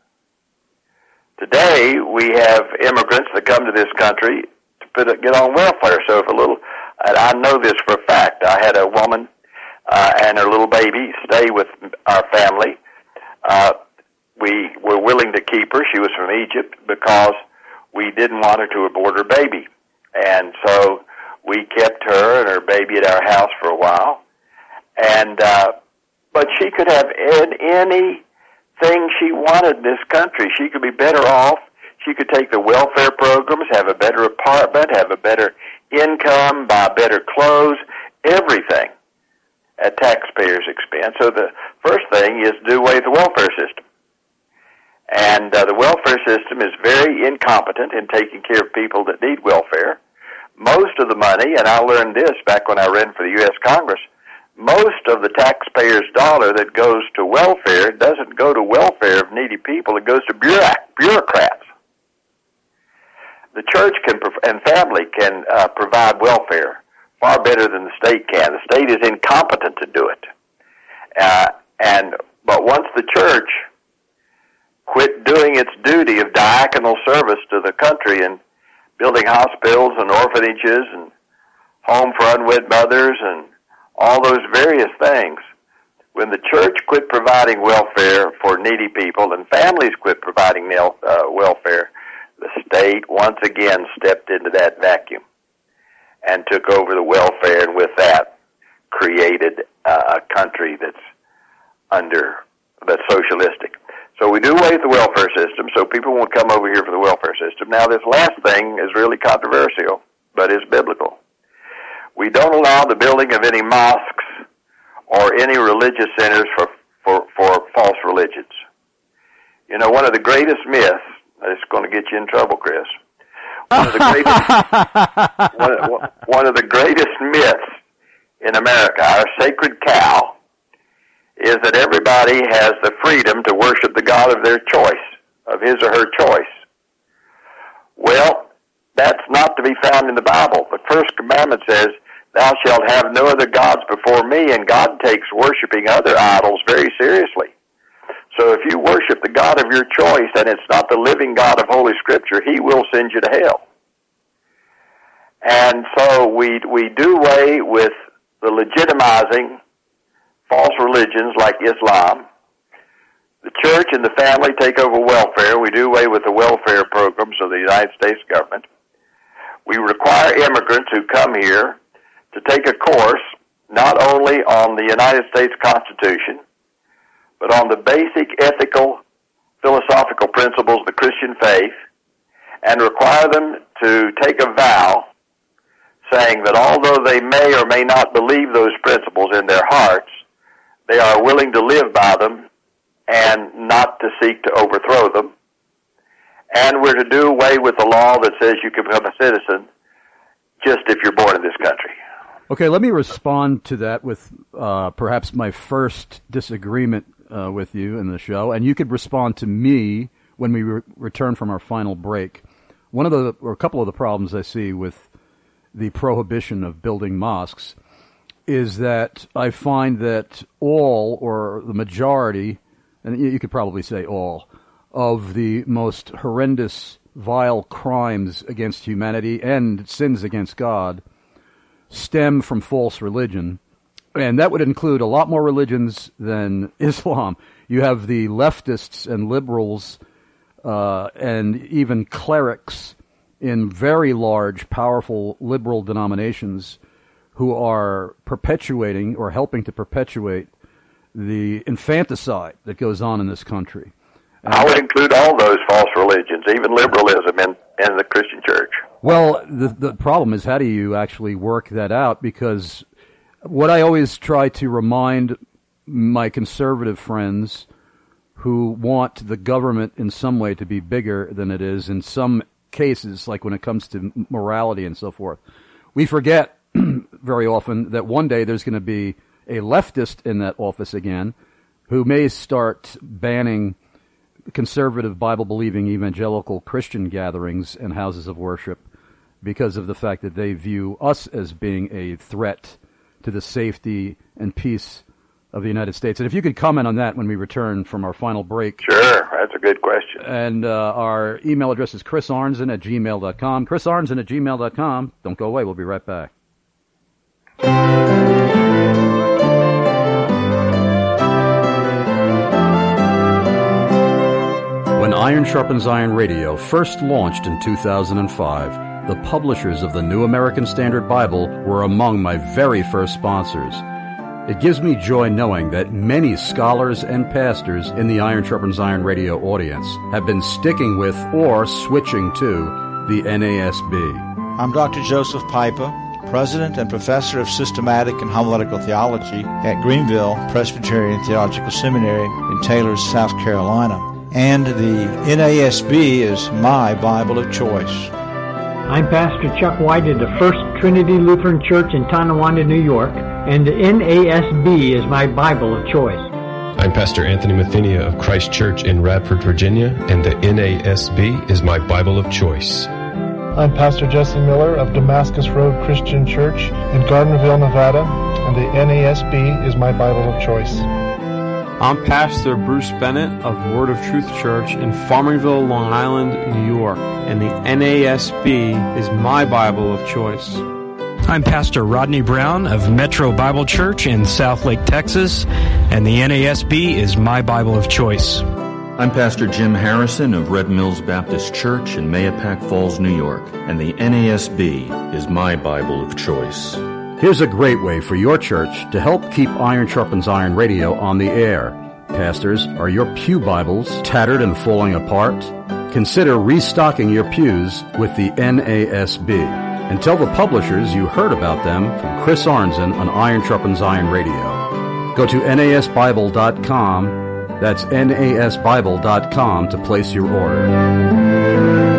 Today, we have immigrants that come to this country to put, get on welfare. So if a little, and I know this for a fact, I had a woman uh, and her little baby stay with our family. Uh, we were willing to keep her. She was from Egypt because we didn't want her to abort her baby. And so we kept her and her baby at our house for a while. And, uh, but she could have anything she wanted in this country. She could be better off. She could take the welfare programs, have a better apartment, have a better income, buy better clothes, everything at taxpayers' expense. So the first thing is do away with the welfare system. And uh, the welfare system is very incompetent in taking care of people that need welfare. Most of the money, and I learned this back when I ran for the U S Congress, most of the taxpayers' dollar that goes to welfare doesn't go to welfare of needy people. It goes to bureaucrats. The church can and family can uh, provide welfare far better than the state can. The state is incompetent to do it. Uh, and but once the church quit doing its duty of diaconal service to the country and building hospitals and orphanages and home for unwed mothers and all those various things, when the church quit providing welfare for needy people and families quit providing uh, welfare, the state once again stepped into that vacuum and took over the welfare, and with that created uh, a country that's under, that's socialistic. So we do away with the welfare system, so people won't come over here for the welfare system. Now, this last thing is really controversial, but is biblical. We don't allow the building of any mosques or any religious centers for, for, for false religions. You know, one of the greatest myths, it's going to get you in trouble, Chris. One of the greatest, one, one of the greatest myths in America, our sacred cow, is that everybody has the freedom to worship the God of their choice, of his or her choice. Well, that's not to be found in the Bible. The first commandment says, thou shalt have no other gods before me, and God takes worshiping other idols very seriously. So if you worship the God of your choice and it's not the living God of Holy Scripture, he will send you to hell. And so we we do away with the legitimizing false religions like Islam. The church and the family take over welfare. We do away with the welfare programs of the United States government. We require immigrants who come here to take a course not only on the United States Constitution, but on the basic ethical, philosophical principles of the Christian faith, and require them to take a vow saying that although they may or may not believe those principles in their hearts, they are willing to live by them and not to seek to overthrow them. And we're to do away with the law that says you can become a citizen just if you're born in this country. Okay, let me respond to that with uh, perhaps my first disagreement uh, with you in the show, and you could respond to me when we re- return from our final break. One of the, or a couple of the problems I see with the prohibition of building mosques is that I find that all, or the majority, and you could probably say all, of the most horrendous, vile crimes against humanity and sins against God stem from false religion. And that would include a lot more religions than Islam. You have the leftists and liberals uh, and even clerics in very large, powerful liberal denominations who are perpetuating or helping to perpetuate the infanticide that goes on in this country. And I would include all those false religions, even liberalism in, in the Christian church. Well, the the problem is, how do you actually work that out? Because what I always try to remind my conservative friends who want the government in some way to be bigger than it is in some cases, like when it comes to morality and so forth, we forget very often that one day there's going to be a leftist in that office again who may start banning conservative Bible-believing evangelical Christian gatherings and houses of worship because of the fact that they view us as being a threat to the safety and peace of the United States. And if you could comment on that when we return from our final break. Sure, that's a good question. And uh, our email address is chris arnzen at gmail dot com. chris arnzen at gmail dot com. Don't go away. We'll be right back. When Iron Sharpens Iron Radio first launched in two thousand five, the publishers of the New American Standard Bible were among my very first sponsors. It gives me joy knowing that many scholars and pastors in the Iron Sharpens Iron Radio audience have been sticking with or switching to the N A S B. I'm Doctor Joseph Piper, President and Professor of Systematic and Homiletical Theology at Greenville Presbyterian Theological Seminary in Taylor, South Carolina. And the N A S B is my Bible of choice. I'm Pastor Chuck White at the First Trinity Lutheran Church in Tonawanda, New York, and the N A S B is my Bible of choice. I'm Pastor Anthony Mathenia of Christ Church in Radford, Virginia, and the N A S B is my Bible of choice. I'm Pastor Jesse Miller of Damascus Road Christian Church in Gardnerville, Nevada, and the N A S B is my Bible of choice. I'm Pastor Bruce Bennett of Word of Truth Church in Farmingville, Long Island, New York, and the N A S B is my Bible of choice. I'm Pastor Rodney Brown of Metro Bible Church in Southlake, Texas, and the N A S B is my Bible of choice. I'm Pastor Jim Harrison of Red Mills Baptist Church in Mahopac Falls, New York, and the N A S B is my Bible of choice. Here's a great way for your church to help keep Iron Sharpens Iron Radio on the air. Pastors, are your pew Bibles tattered and falling apart? Consider restocking your pews with the N A S B. And tell the publishers you heard about them from Chris Arnzen on Iron Sharpens Iron Radio. Go to N A S Bible dot com. That's N A S Bible dot com to place your order.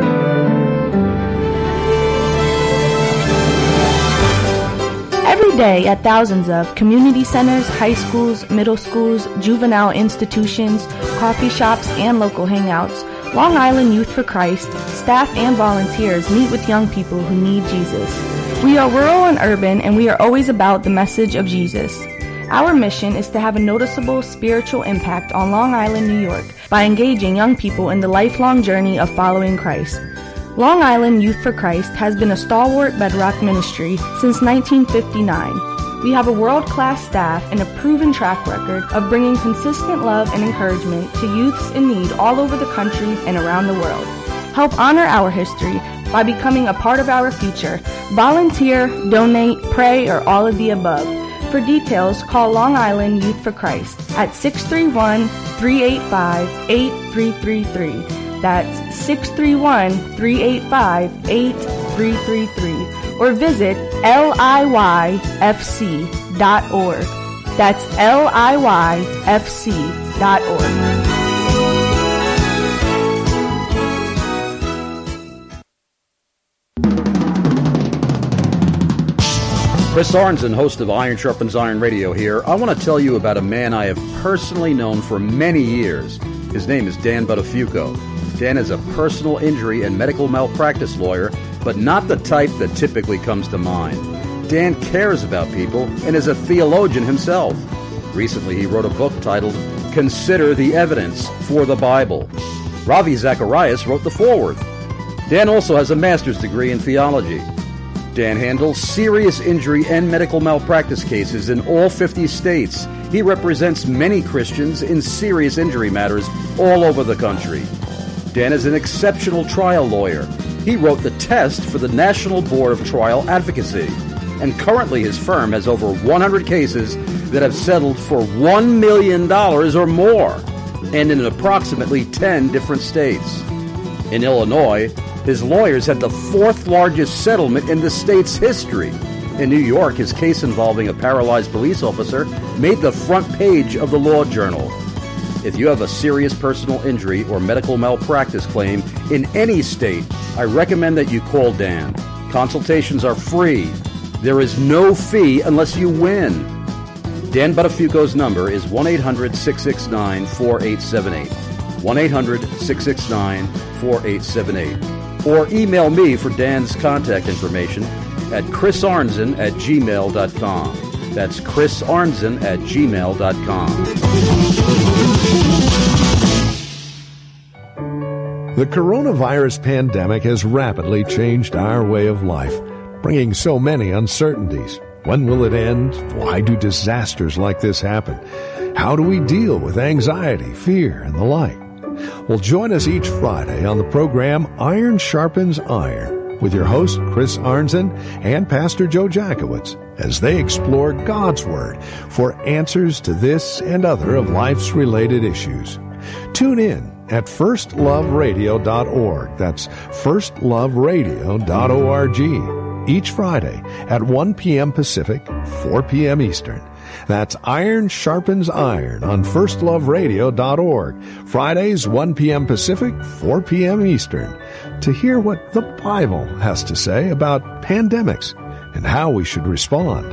Every day at thousands of community centers, high schools, middle schools, juvenile institutions, coffee shops, and local hangouts, Long Island Youth for Christ, staff and volunteers meet with young people who need Jesus. We are rural and urban, and we are always about the message of Jesus. Our mission is to have a noticeable spiritual impact on Long Island, New York, by engaging young people in the lifelong journey of following Christ. Long Island Youth for Christ has been a stalwart bedrock ministry since nineteen fifty-nine. We have a world-class staff and a proven track record of bringing consistent love and encouragement to youths in need all over the country and around the world. Help honor our history by becoming a part of our future. Volunteer, donate, pray, or all of the above. For details, call Long Island Youth for Christ at six three one, three eight five, eight three three three. That's six three one, three eight five, eight three three three. Or visit L I Y F C dot org. That's L I Y F C dot org. Chris Arnzen, host of Iron Sharpens Iron Radio here. I want to tell you about a man I have personally known for many years. His name is Dan Buttafuoco. Dan is a personal injury and medical malpractice lawyer, but not the type that typically comes to mind. Dan cares about people and is a theologian himself. Recently, he wrote a book titled Consider the Evidence for the Bible. Ravi Zacharias wrote the foreword. Dan also has a master's degree in theology. Dan handles serious injury and medical malpractice cases in all fifty states. He represents many Christians in serious injury matters all over the country. Dan is an exceptional trial lawyer. He wrote the test for the National Board of Trial Advocacy. and currently his firm has over one hundred cases that have settled for one million dollars or more, and in approximately ten different states. In Illinois, his lawyers had the fourth largest settlement in the state's history. In New York, his case involving a paralyzed police officer made the front page of the Law Journal. If you have a serious personal injury or medical malpractice claim in any state, I recommend that you call Dan. Consultations are free. There is no fee unless you win. Dan Buttafuoco's number is one eight hundred six six nine four eight seven eight. one eight hundred six six nine four eight seven eight. Or email me for Dan's contact information at chris arnzen at gmail dot com. That's chris arnzen at gmail dot com. The coronavirus pandemic has rapidly changed our way of life, bringing so many uncertainties. When will it end? Why do disasters like this happen? How do we deal with anxiety, fear, and the like? Well, join us each Friday on the program Iron Sharpens Iron with your host, Chris Arnzen, and Pastor Joe Jackowitz, as they explore God's Word for answers to this and other of life's related issues. Tune in at first love radio dot org. That's first love radio dot org. Each Friday at one p.m. Pacific, four p.m. Eastern. That's Iron Sharpens Iron on first love radio dot org. Fridays, one p.m. Pacific, four p.m. Eastern. To hear what the Bible has to say about pandemics and how we should respond.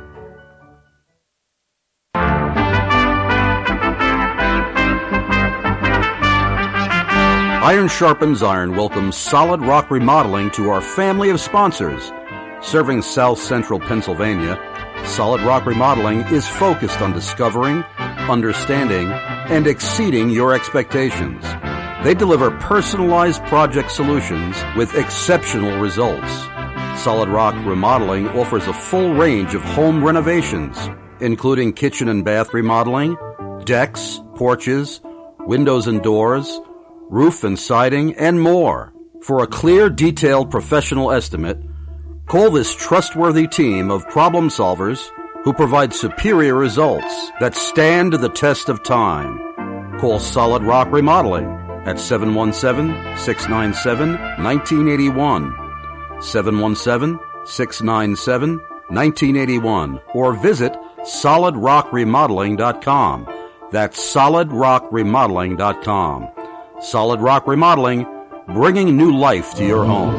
Iron Sharpens Iron welcomes Solid Rock Remodeling to our family of sponsors. Serving South Central Pennsylvania, Solid Rock Remodeling is focused on discovering, understanding, and exceeding your expectations. They deliver personalized project solutions with exceptional results. Solid Rock Remodeling offers a full range of home renovations, including kitchen and bath remodeling, decks, porches, windows and doors, roof and siding, and more. For a clear, detailed, professional estimate, call this trustworthy team of problem solvers who provide superior results that stand the test of time. Call Solid Rock Remodeling at seven one seven, six nine seven, one nine eight one, seven one seven, six nine seven, one nine eight one, or visit solid rock remodeling dot com. That's solid rock remodeling dot com. Solid Rock Remodeling, bringing new life to your home.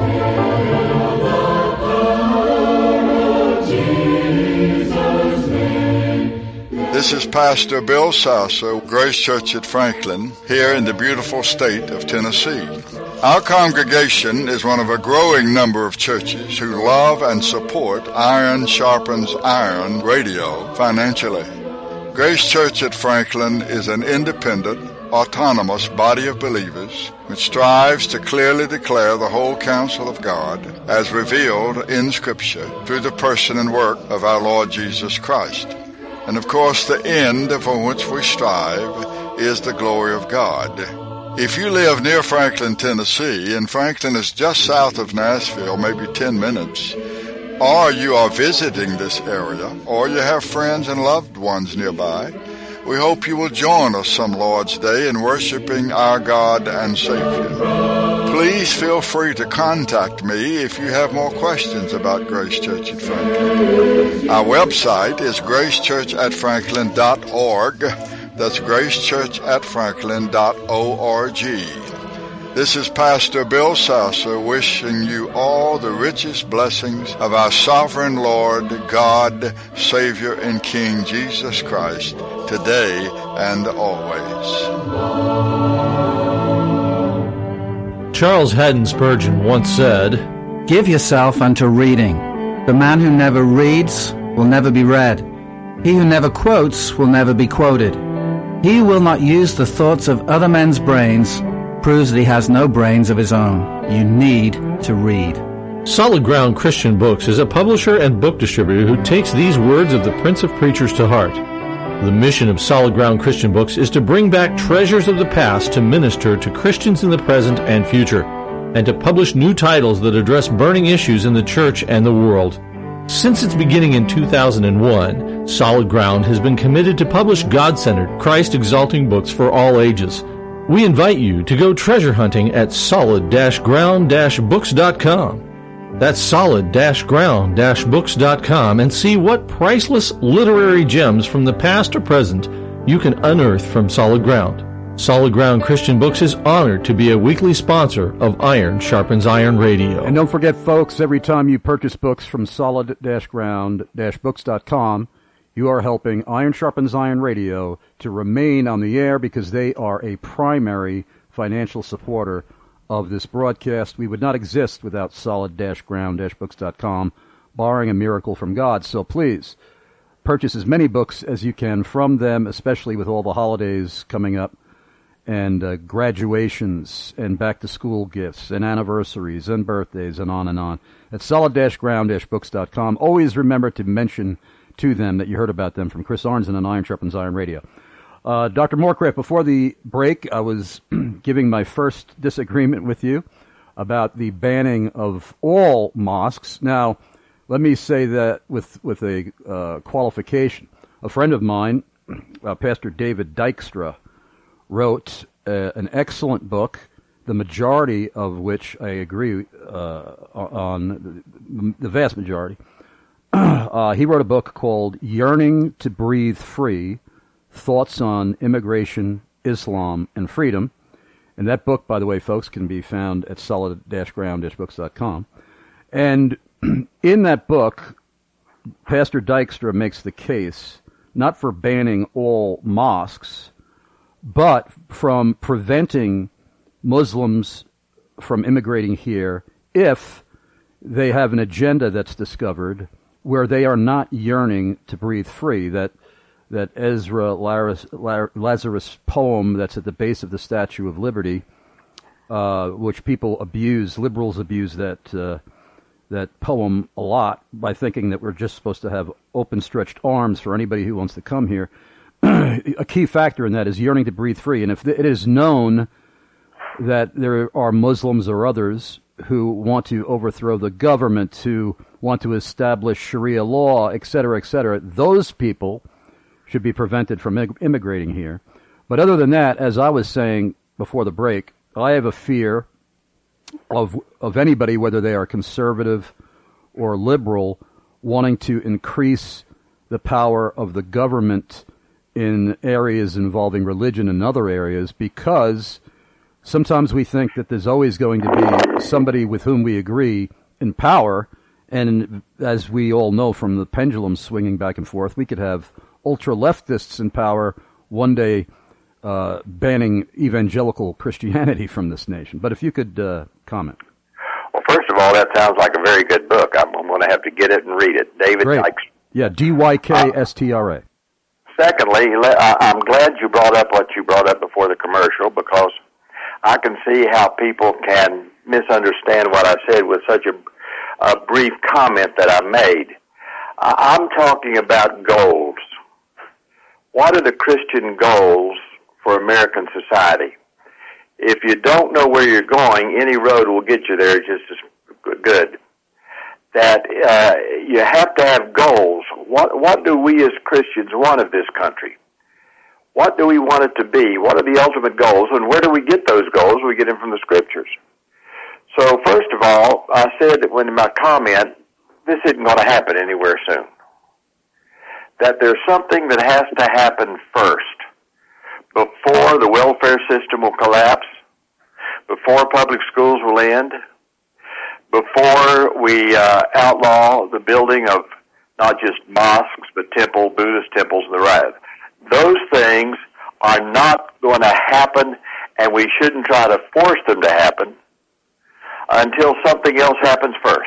This is Pastor Bill Sasso, Grace Church at Franklin, here in the beautiful state of Tennessee. Our congregation is one of a growing number of churches who love and support Iron Sharpens Iron radio financially. Grace Church at Franklin is an independent, autonomous body of believers which strives to clearly declare the whole counsel of God as revealed in Scripture through the person and work of our Lord Jesus Christ. And of course, the end for which we strive is the glory of God. If you live near Franklin, Tennessee, and Franklin is just south of Nashville, maybe ten minutes, or you are visiting this area, or you have friends and loved ones nearby, we hope you will join us some Lord's Day in worshiping our God and Savior. Please feel free to contact me if you have more questions about Grace Church at Franklin. Our website is grace church at franklin dot org. That's grace church at franklin dot org. This is Pastor Bill Sasso wishing you all the richest blessings of our sovereign Lord, God, Savior, and King Jesus Christ, today and always. Charles Haddon Spurgeon once said, "Give yourself unto reading. The man who never reads will never be read. He who never quotes will never be quoted. He who will not use the thoughts of other men's brains proves that he has no brains of his own. You need to read." Solid Ground Christian Books is a publisher and book distributor who takes these words of the Prince of Preachers to heart. The mission of Solid Ground Christian Books is to bring back treasures of the past to minister to Christians in the present and future, and to publish new titles that address burning issues in the church and the world. Since its beginning in two thousand one, Solid Ground has been committed to publish God-centered, Christ-exalting books for all ages. We invite you to go treasure hunting at solid ground books dot com. That's solid ground books dot com and see what priceless literary gems from the past or present you can unearth from Solid Ground. Solid Ground Christian Books is honored to be a weekly sponsor of Iron Sharpens Iron Radio. And don't forget, folks, every time you purchase books from solid ground books dot com, you are helping Iron Sharpens Iron Radio to remain on the air because they are a primary financial supporter of this broadcast. We would not exist without solid ground books dot com, barring a miracle from God. So please, purchase as many books as you can from them, especially with all the holidays coming up, and uh, graduations, and back-to-school gifts, and anniversaries, and birthdays, and on and on. At solid ground books dot com. Always remember to mention to them that you heard about them from Chris Arnzen on Iron Sharpens Iron Radio. Uh, Doctor Morecraft, before the break, I was giving my first disagreement with you about the banning of all mosques. Now, let me say that with, with a uh, qualification. A friend of mine, uh, Pastor David Dykstra, wrote uh, an excellent book, the majority of which I agree uh, on, the, the vast majority. Uh, he wrote a book called Yearning to Breathe Free, Thoughts on Immigration, Islam, and Freedom. And that book, by the way, folks, can be found at solid ground books dot com. And in that book, Pastor Dykstra makes the case, not for banning all mosques, but from preventing Muslims from immigrating here if they have an agenda that's discovered where they are not yearning to breathe free. That that Ezra Lazarus poem that's at the base of the Statue of Liberty, uh, which people abuse, liberals abuse that uh, that poem a lot by thinking that we're just supposed to have open stretched arms for anybody who wants to come here. A key factor in that is yearning to breathe free. And if it is known that there are Muslims or others who want to overthrow the government, who want to establish Sharia law, et cetera, et cetera, those people should be prevented from immigrating here. But other than that, as I was saying before the break, I have a fear of of anybody, whether they are conservative or liberal, wanting to increase the power of the government in areas involving religion and other areas, because sometimes we think that there's always going to be somebody with whom we agree in power, and as we all know from the pendulum swinging back and forth, we could have ultra-leftists in power one day uh, banning evangelical Christianity from this nation. But if you could uh, comment. Well, first of all, that sounds like a very good book. I'm, I'm going to have to get it and read it. David Dykstra. Yeah, D Y K S T R A. Secondly, I'm glad you brought up what you brought up before the commercial, because I can see how people can misunderstand what I said with such a, a brief comment that I made. I'm talking about goals. What are the Christian goals for American society? If you don't know where you're going, any road will get you there just as good. That uh, you have to have goals. What what do we as Christians want of this country? What do we want it to be? What are the ultimate goals? And where do we get those goals? We get them from the Scriptures. So first of all, I said that when in my comment, this isn't going to happen anywhere soon. That there's something that has to happen first before the welfare system will collapse, before public schools will end, before we uh, outlaw the building of not just mosques, but temple, Buddhist temples, and the rest. Those things are not going to happen, and we shouldn't try to force them to happen until something else happens first.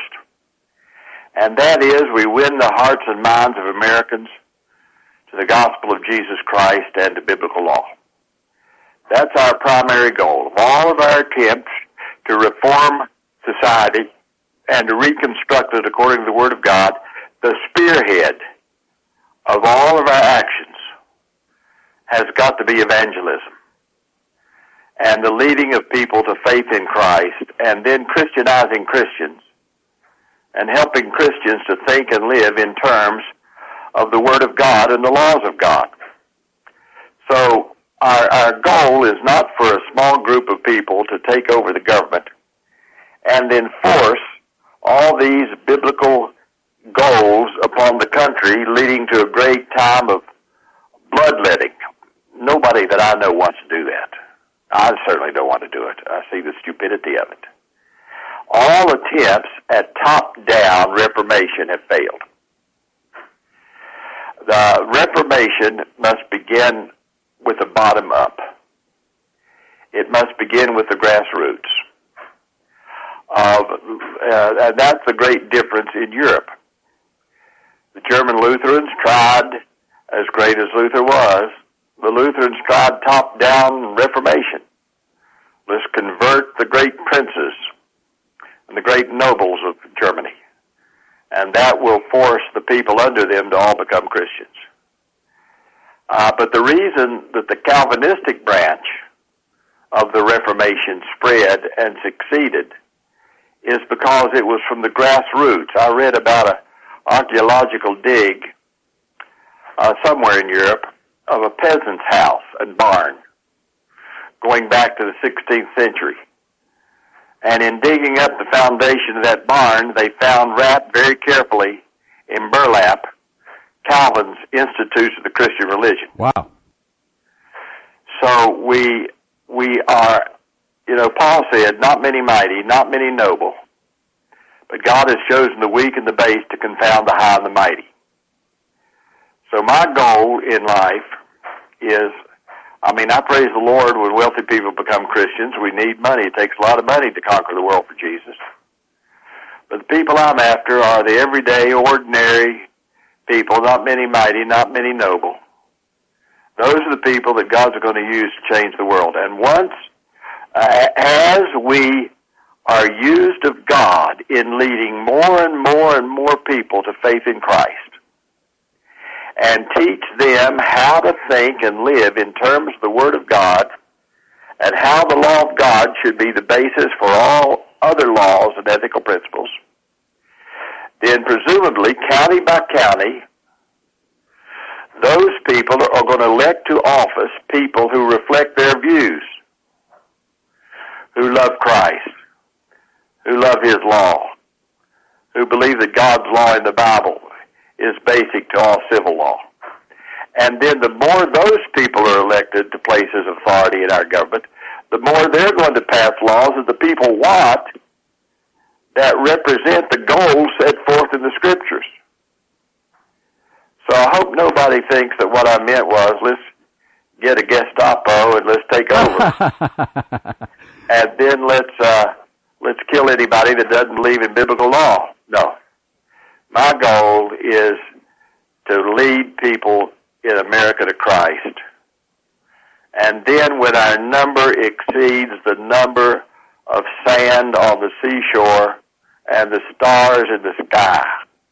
And that is, we win the hearts and minds of Americans to the gospel of Jesus Christ and to biblical law. That's our primary goal. Of all of our attempts to reform society and to reconstruct it according to the Word of God, the spearhead of all of our actions has got to be evangelism and the leading of people to faith in Christ, and then Christianizing Christians and helping Christians to think and live in terms of the Word of God and the laws of God. So our, our goal is not for a small group of people to take over the government and enforce all these biblical goals upon the country, leading to a great time of bloodletting. Nobody that I know wants to do that. I certainly don't want to do it. I see the stupidity of it. All attempts at top-down reformation have failed. The reformation must begin with the bottom up. It must begin with the grassroots. Of, uh, and that's the great difference in Europe. The German Lutherans tried, as great as Luther was, the Lutherans tried top-down reformation. Let's convert the great princes and the great nobles of Germany, and that will force the people under them to all become Christians. Uh, but the reason that the Calvinistic branch of the Reformation spread and succeeded is because it was from the grassroots. I read about an archaeological dig uh, somewhere in Europe of a peasant's house and barn going back to the sixteenth century. And in digging up the foundation of that barn, they found wrapped very carefully in burlap Calvin's Institutes of the Christian Religion. Wow. So we we are, you know, Paul said, not many mighty, not many noble, but God has chosen the weak and the base to confound the high and the mighty. So my goal in life is, I mean, I praise the Lord when wealthy people become Christians. We need money. It takes a lot of money to conquer the world for Jesus. But the people I'm after are the everyday, ordinary people, not many mighty, not many noble. Those are the people that God's going to use to change the world. And once, uh, as we are used of God in leading more and more and more people to faith in Christ, and teach them how to think and live in terms of the Word of God, and how the law of God should be the basis for all other laws and ethical principles, then presumably, county by county, those people are going to elect to office people who reflect their views, who love Christ, who love His law, who believe that God's law in the Bible is basic to all civil law. And then the more those people are elected to places of authority in our government, the more they're going to pass laws that the people want that represent the goals set forth in the Scriptures. So I hope nobody thinks that what I meant was, let's get a Gestapo and let's take over. And then let's uh, let's kill anybody that doesn't believe in biblical law. No. My goal is to lead people in America to Christ. And then when our number exceeds the number of sand on the seashore and the stars in the sky,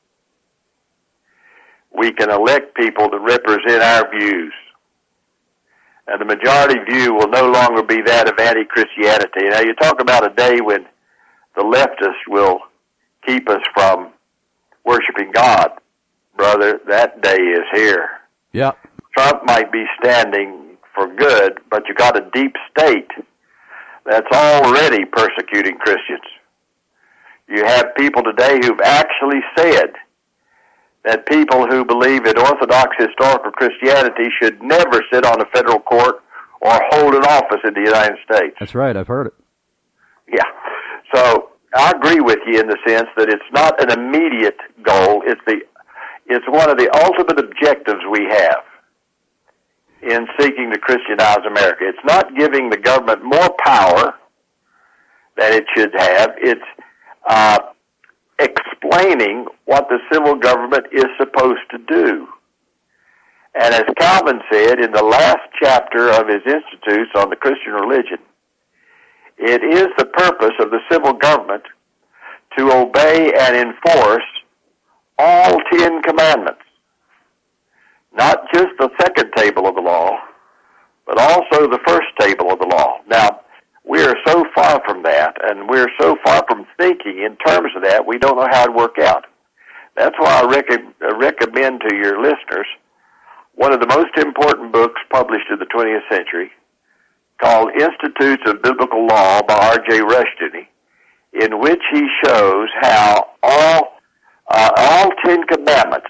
we can elect people that represent our views. And the majority view will no longer be that of anti-Christianity. Now, you talk about a day when the leftists will keep us from worshiping God. Brother, that day is here. Yep. Trump might be standing for good, but you got a deep state that's already persecuting Christians. You have people today who've actually said that people who believe in Orthodox historical Christianity should never sit on a federal court or hold an office in the United States. That's right, I've heard it. Yeah. So I agree with you in the sense that it's not an immediate goal. It's the it's one of the ultimate objectives we have in seeking to Christianize America. It's not giving the government more power than it should have. It's uh, explaining what the civil government is supposed to do. And as Calvin said in the last chapter of his Institutes on the Christian religion, it is the purpose of the civil government to obey and enforce all Ten Commandments, not just the second table of the law, but also the first table of the law. Now, We are so far from that, and we're so far from thinking in terms of that, we don't know how it work out. That's why I rec- recommend to your listeners one of the most important books published in the twentieth century, called Institutes of Biblical Law by R J Rushdoony, in which he shows how all uh, all Ten Commandments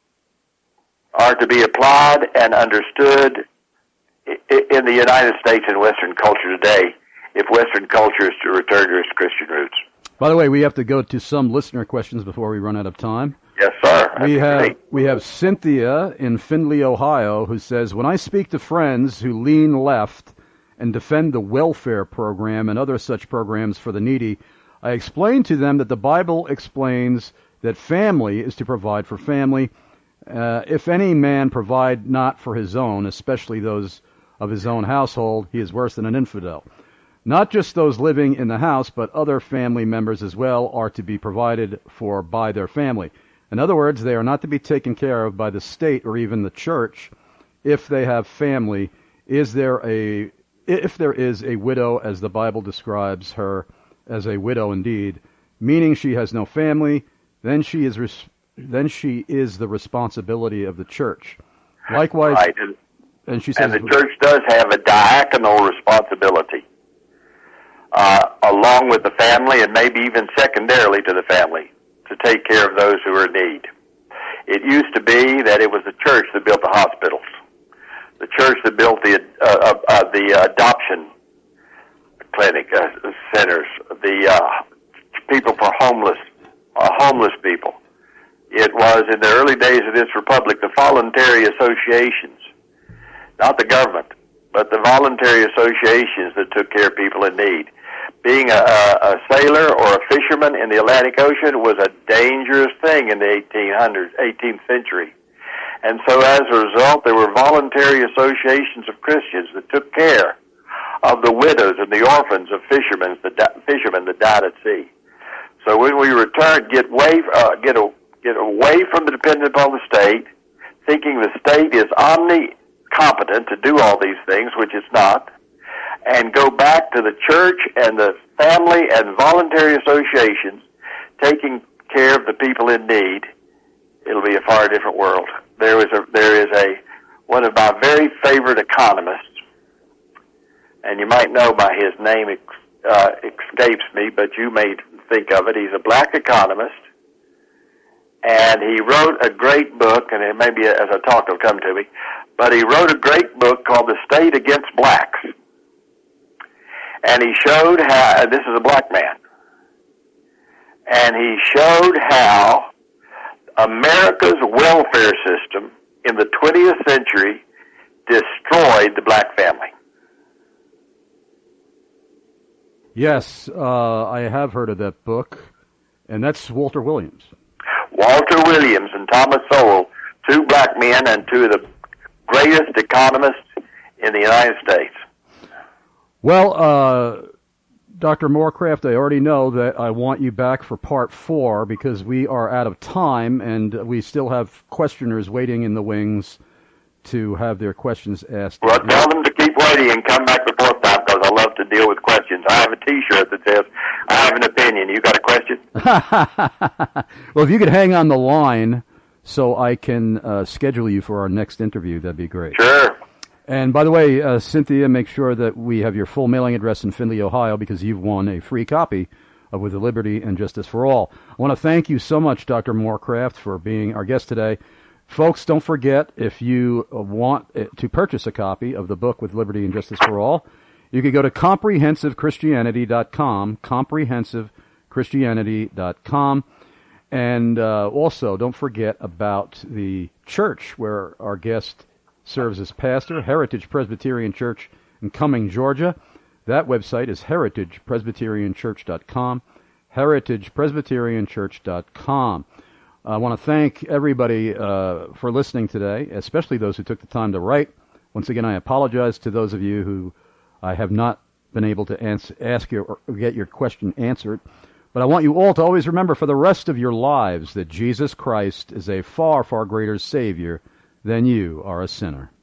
are to be applied and understood in the United States and Western culture today, if Western culture is to return to its Christian roots. By the way, we have to go to some listener questions before we run out of time. Yes, sir. We have we have Cynthia in Findlay, Ohio, who says, when I speak to friends who lean left and defend the welfare program and other such programs for the needy, I explain to them that the Bible explains that family is to provide for family. Uh, if any man provide not for his own, especially those of his own household, he is worse than an infidel. Not just those living in the house, but other family members as well are to be provided for by their family. In other words, they are not to be taken care of by the state or even the church if they have family. Is there a, if there is a widow, as the Bible describes her as a widow indeed, meaning she has no family, then she is res- then she is the responsibility of the church. Likewise, right. and she says, and the church does have a diaconal responsibility, uh, along with the family, and maybe even secondarily to the family, to take care of those who are in need. It used to be that it was the church that built the hospitals, the church that built the uh, uh, uh, the adoption clinic uh, centers, the uh, people for homeless uh, homeless people. It was, in the early days of this republic, the voluntary associations, not the government, but the voluntary associations that took care of people in need. Being a, a, a sailor or a fisherman in the Atlantic Ocean was a dangerous thing in the eighteen hundreds, eighteenth century. And so as a result, there were voluntary associations of Christians that took care of the widows and the orphans of fishermen that, di- fishermen that died at sea. So when we return, get away, uh, get, a, get away from the dependence upon the state, thinking the state is omnicompetent to do all these things, which it's not, and go back to the church and the family and voluntary associations taking care of the people in need, it'll be a far different world. There is a, there is a, one of my very favorite economists, and you might know by his name, it uh, escapes me, but you may think of it. He's a black economist, and he wrote a great book, and it maybe as I talk it'll come to me, but he wrote a great book called The State Against Blacks. And he showed how, this is a black man, and he showed how America's welfare system in the twentieth century destroyed the black family. Yes, uh, I have heard of that book, and that's Walter Williams. Walter Williams and Thomas Sowell, two black men and two of the greatest economists in the United States. Well, uh, Doctor Morecraft, I already know that I want you back for part four because we are out of time, and we still have questioners waiting in the wings to have their questions asked. Well, tell them to keep waiting and come back the fourth time because I love to deal with questions. I have a T-shirt that says, I have an opinion. You got a question? Well, if you could hang on the line so I can uh, schedule you for our next interview, that'd be great. Sure. And by the way, uh, Cynthia, make sure that we have your full mailing address in Findlay, Ohio, because you've won a free copy of With the Liberty and Justice for All. I want to thank you so much, Doctor Morecraft, for being our guest today. Folks, don't forget, if you want to purchase a copy of the book With Liberty and Justice for All, you can go to comprehensive christianity dot com, comprehensive christianity dot com. And uh, also, don't forget about the church where our guest serves as pastor, Heritage Presbyterian Church in Cumming, Georgia. That website is heritage presbyterian church dot com, heritage presbyterian church dot com. I want to thank everybody uh, for listening today, especially those who took the time to write. Once again, I apologize to those of you who I have not been able to answer, ask you or get your question answered. But I want you all to always remember for the rest of your lives that Jesus Christ is a far, far greater Savior than you are a sinner.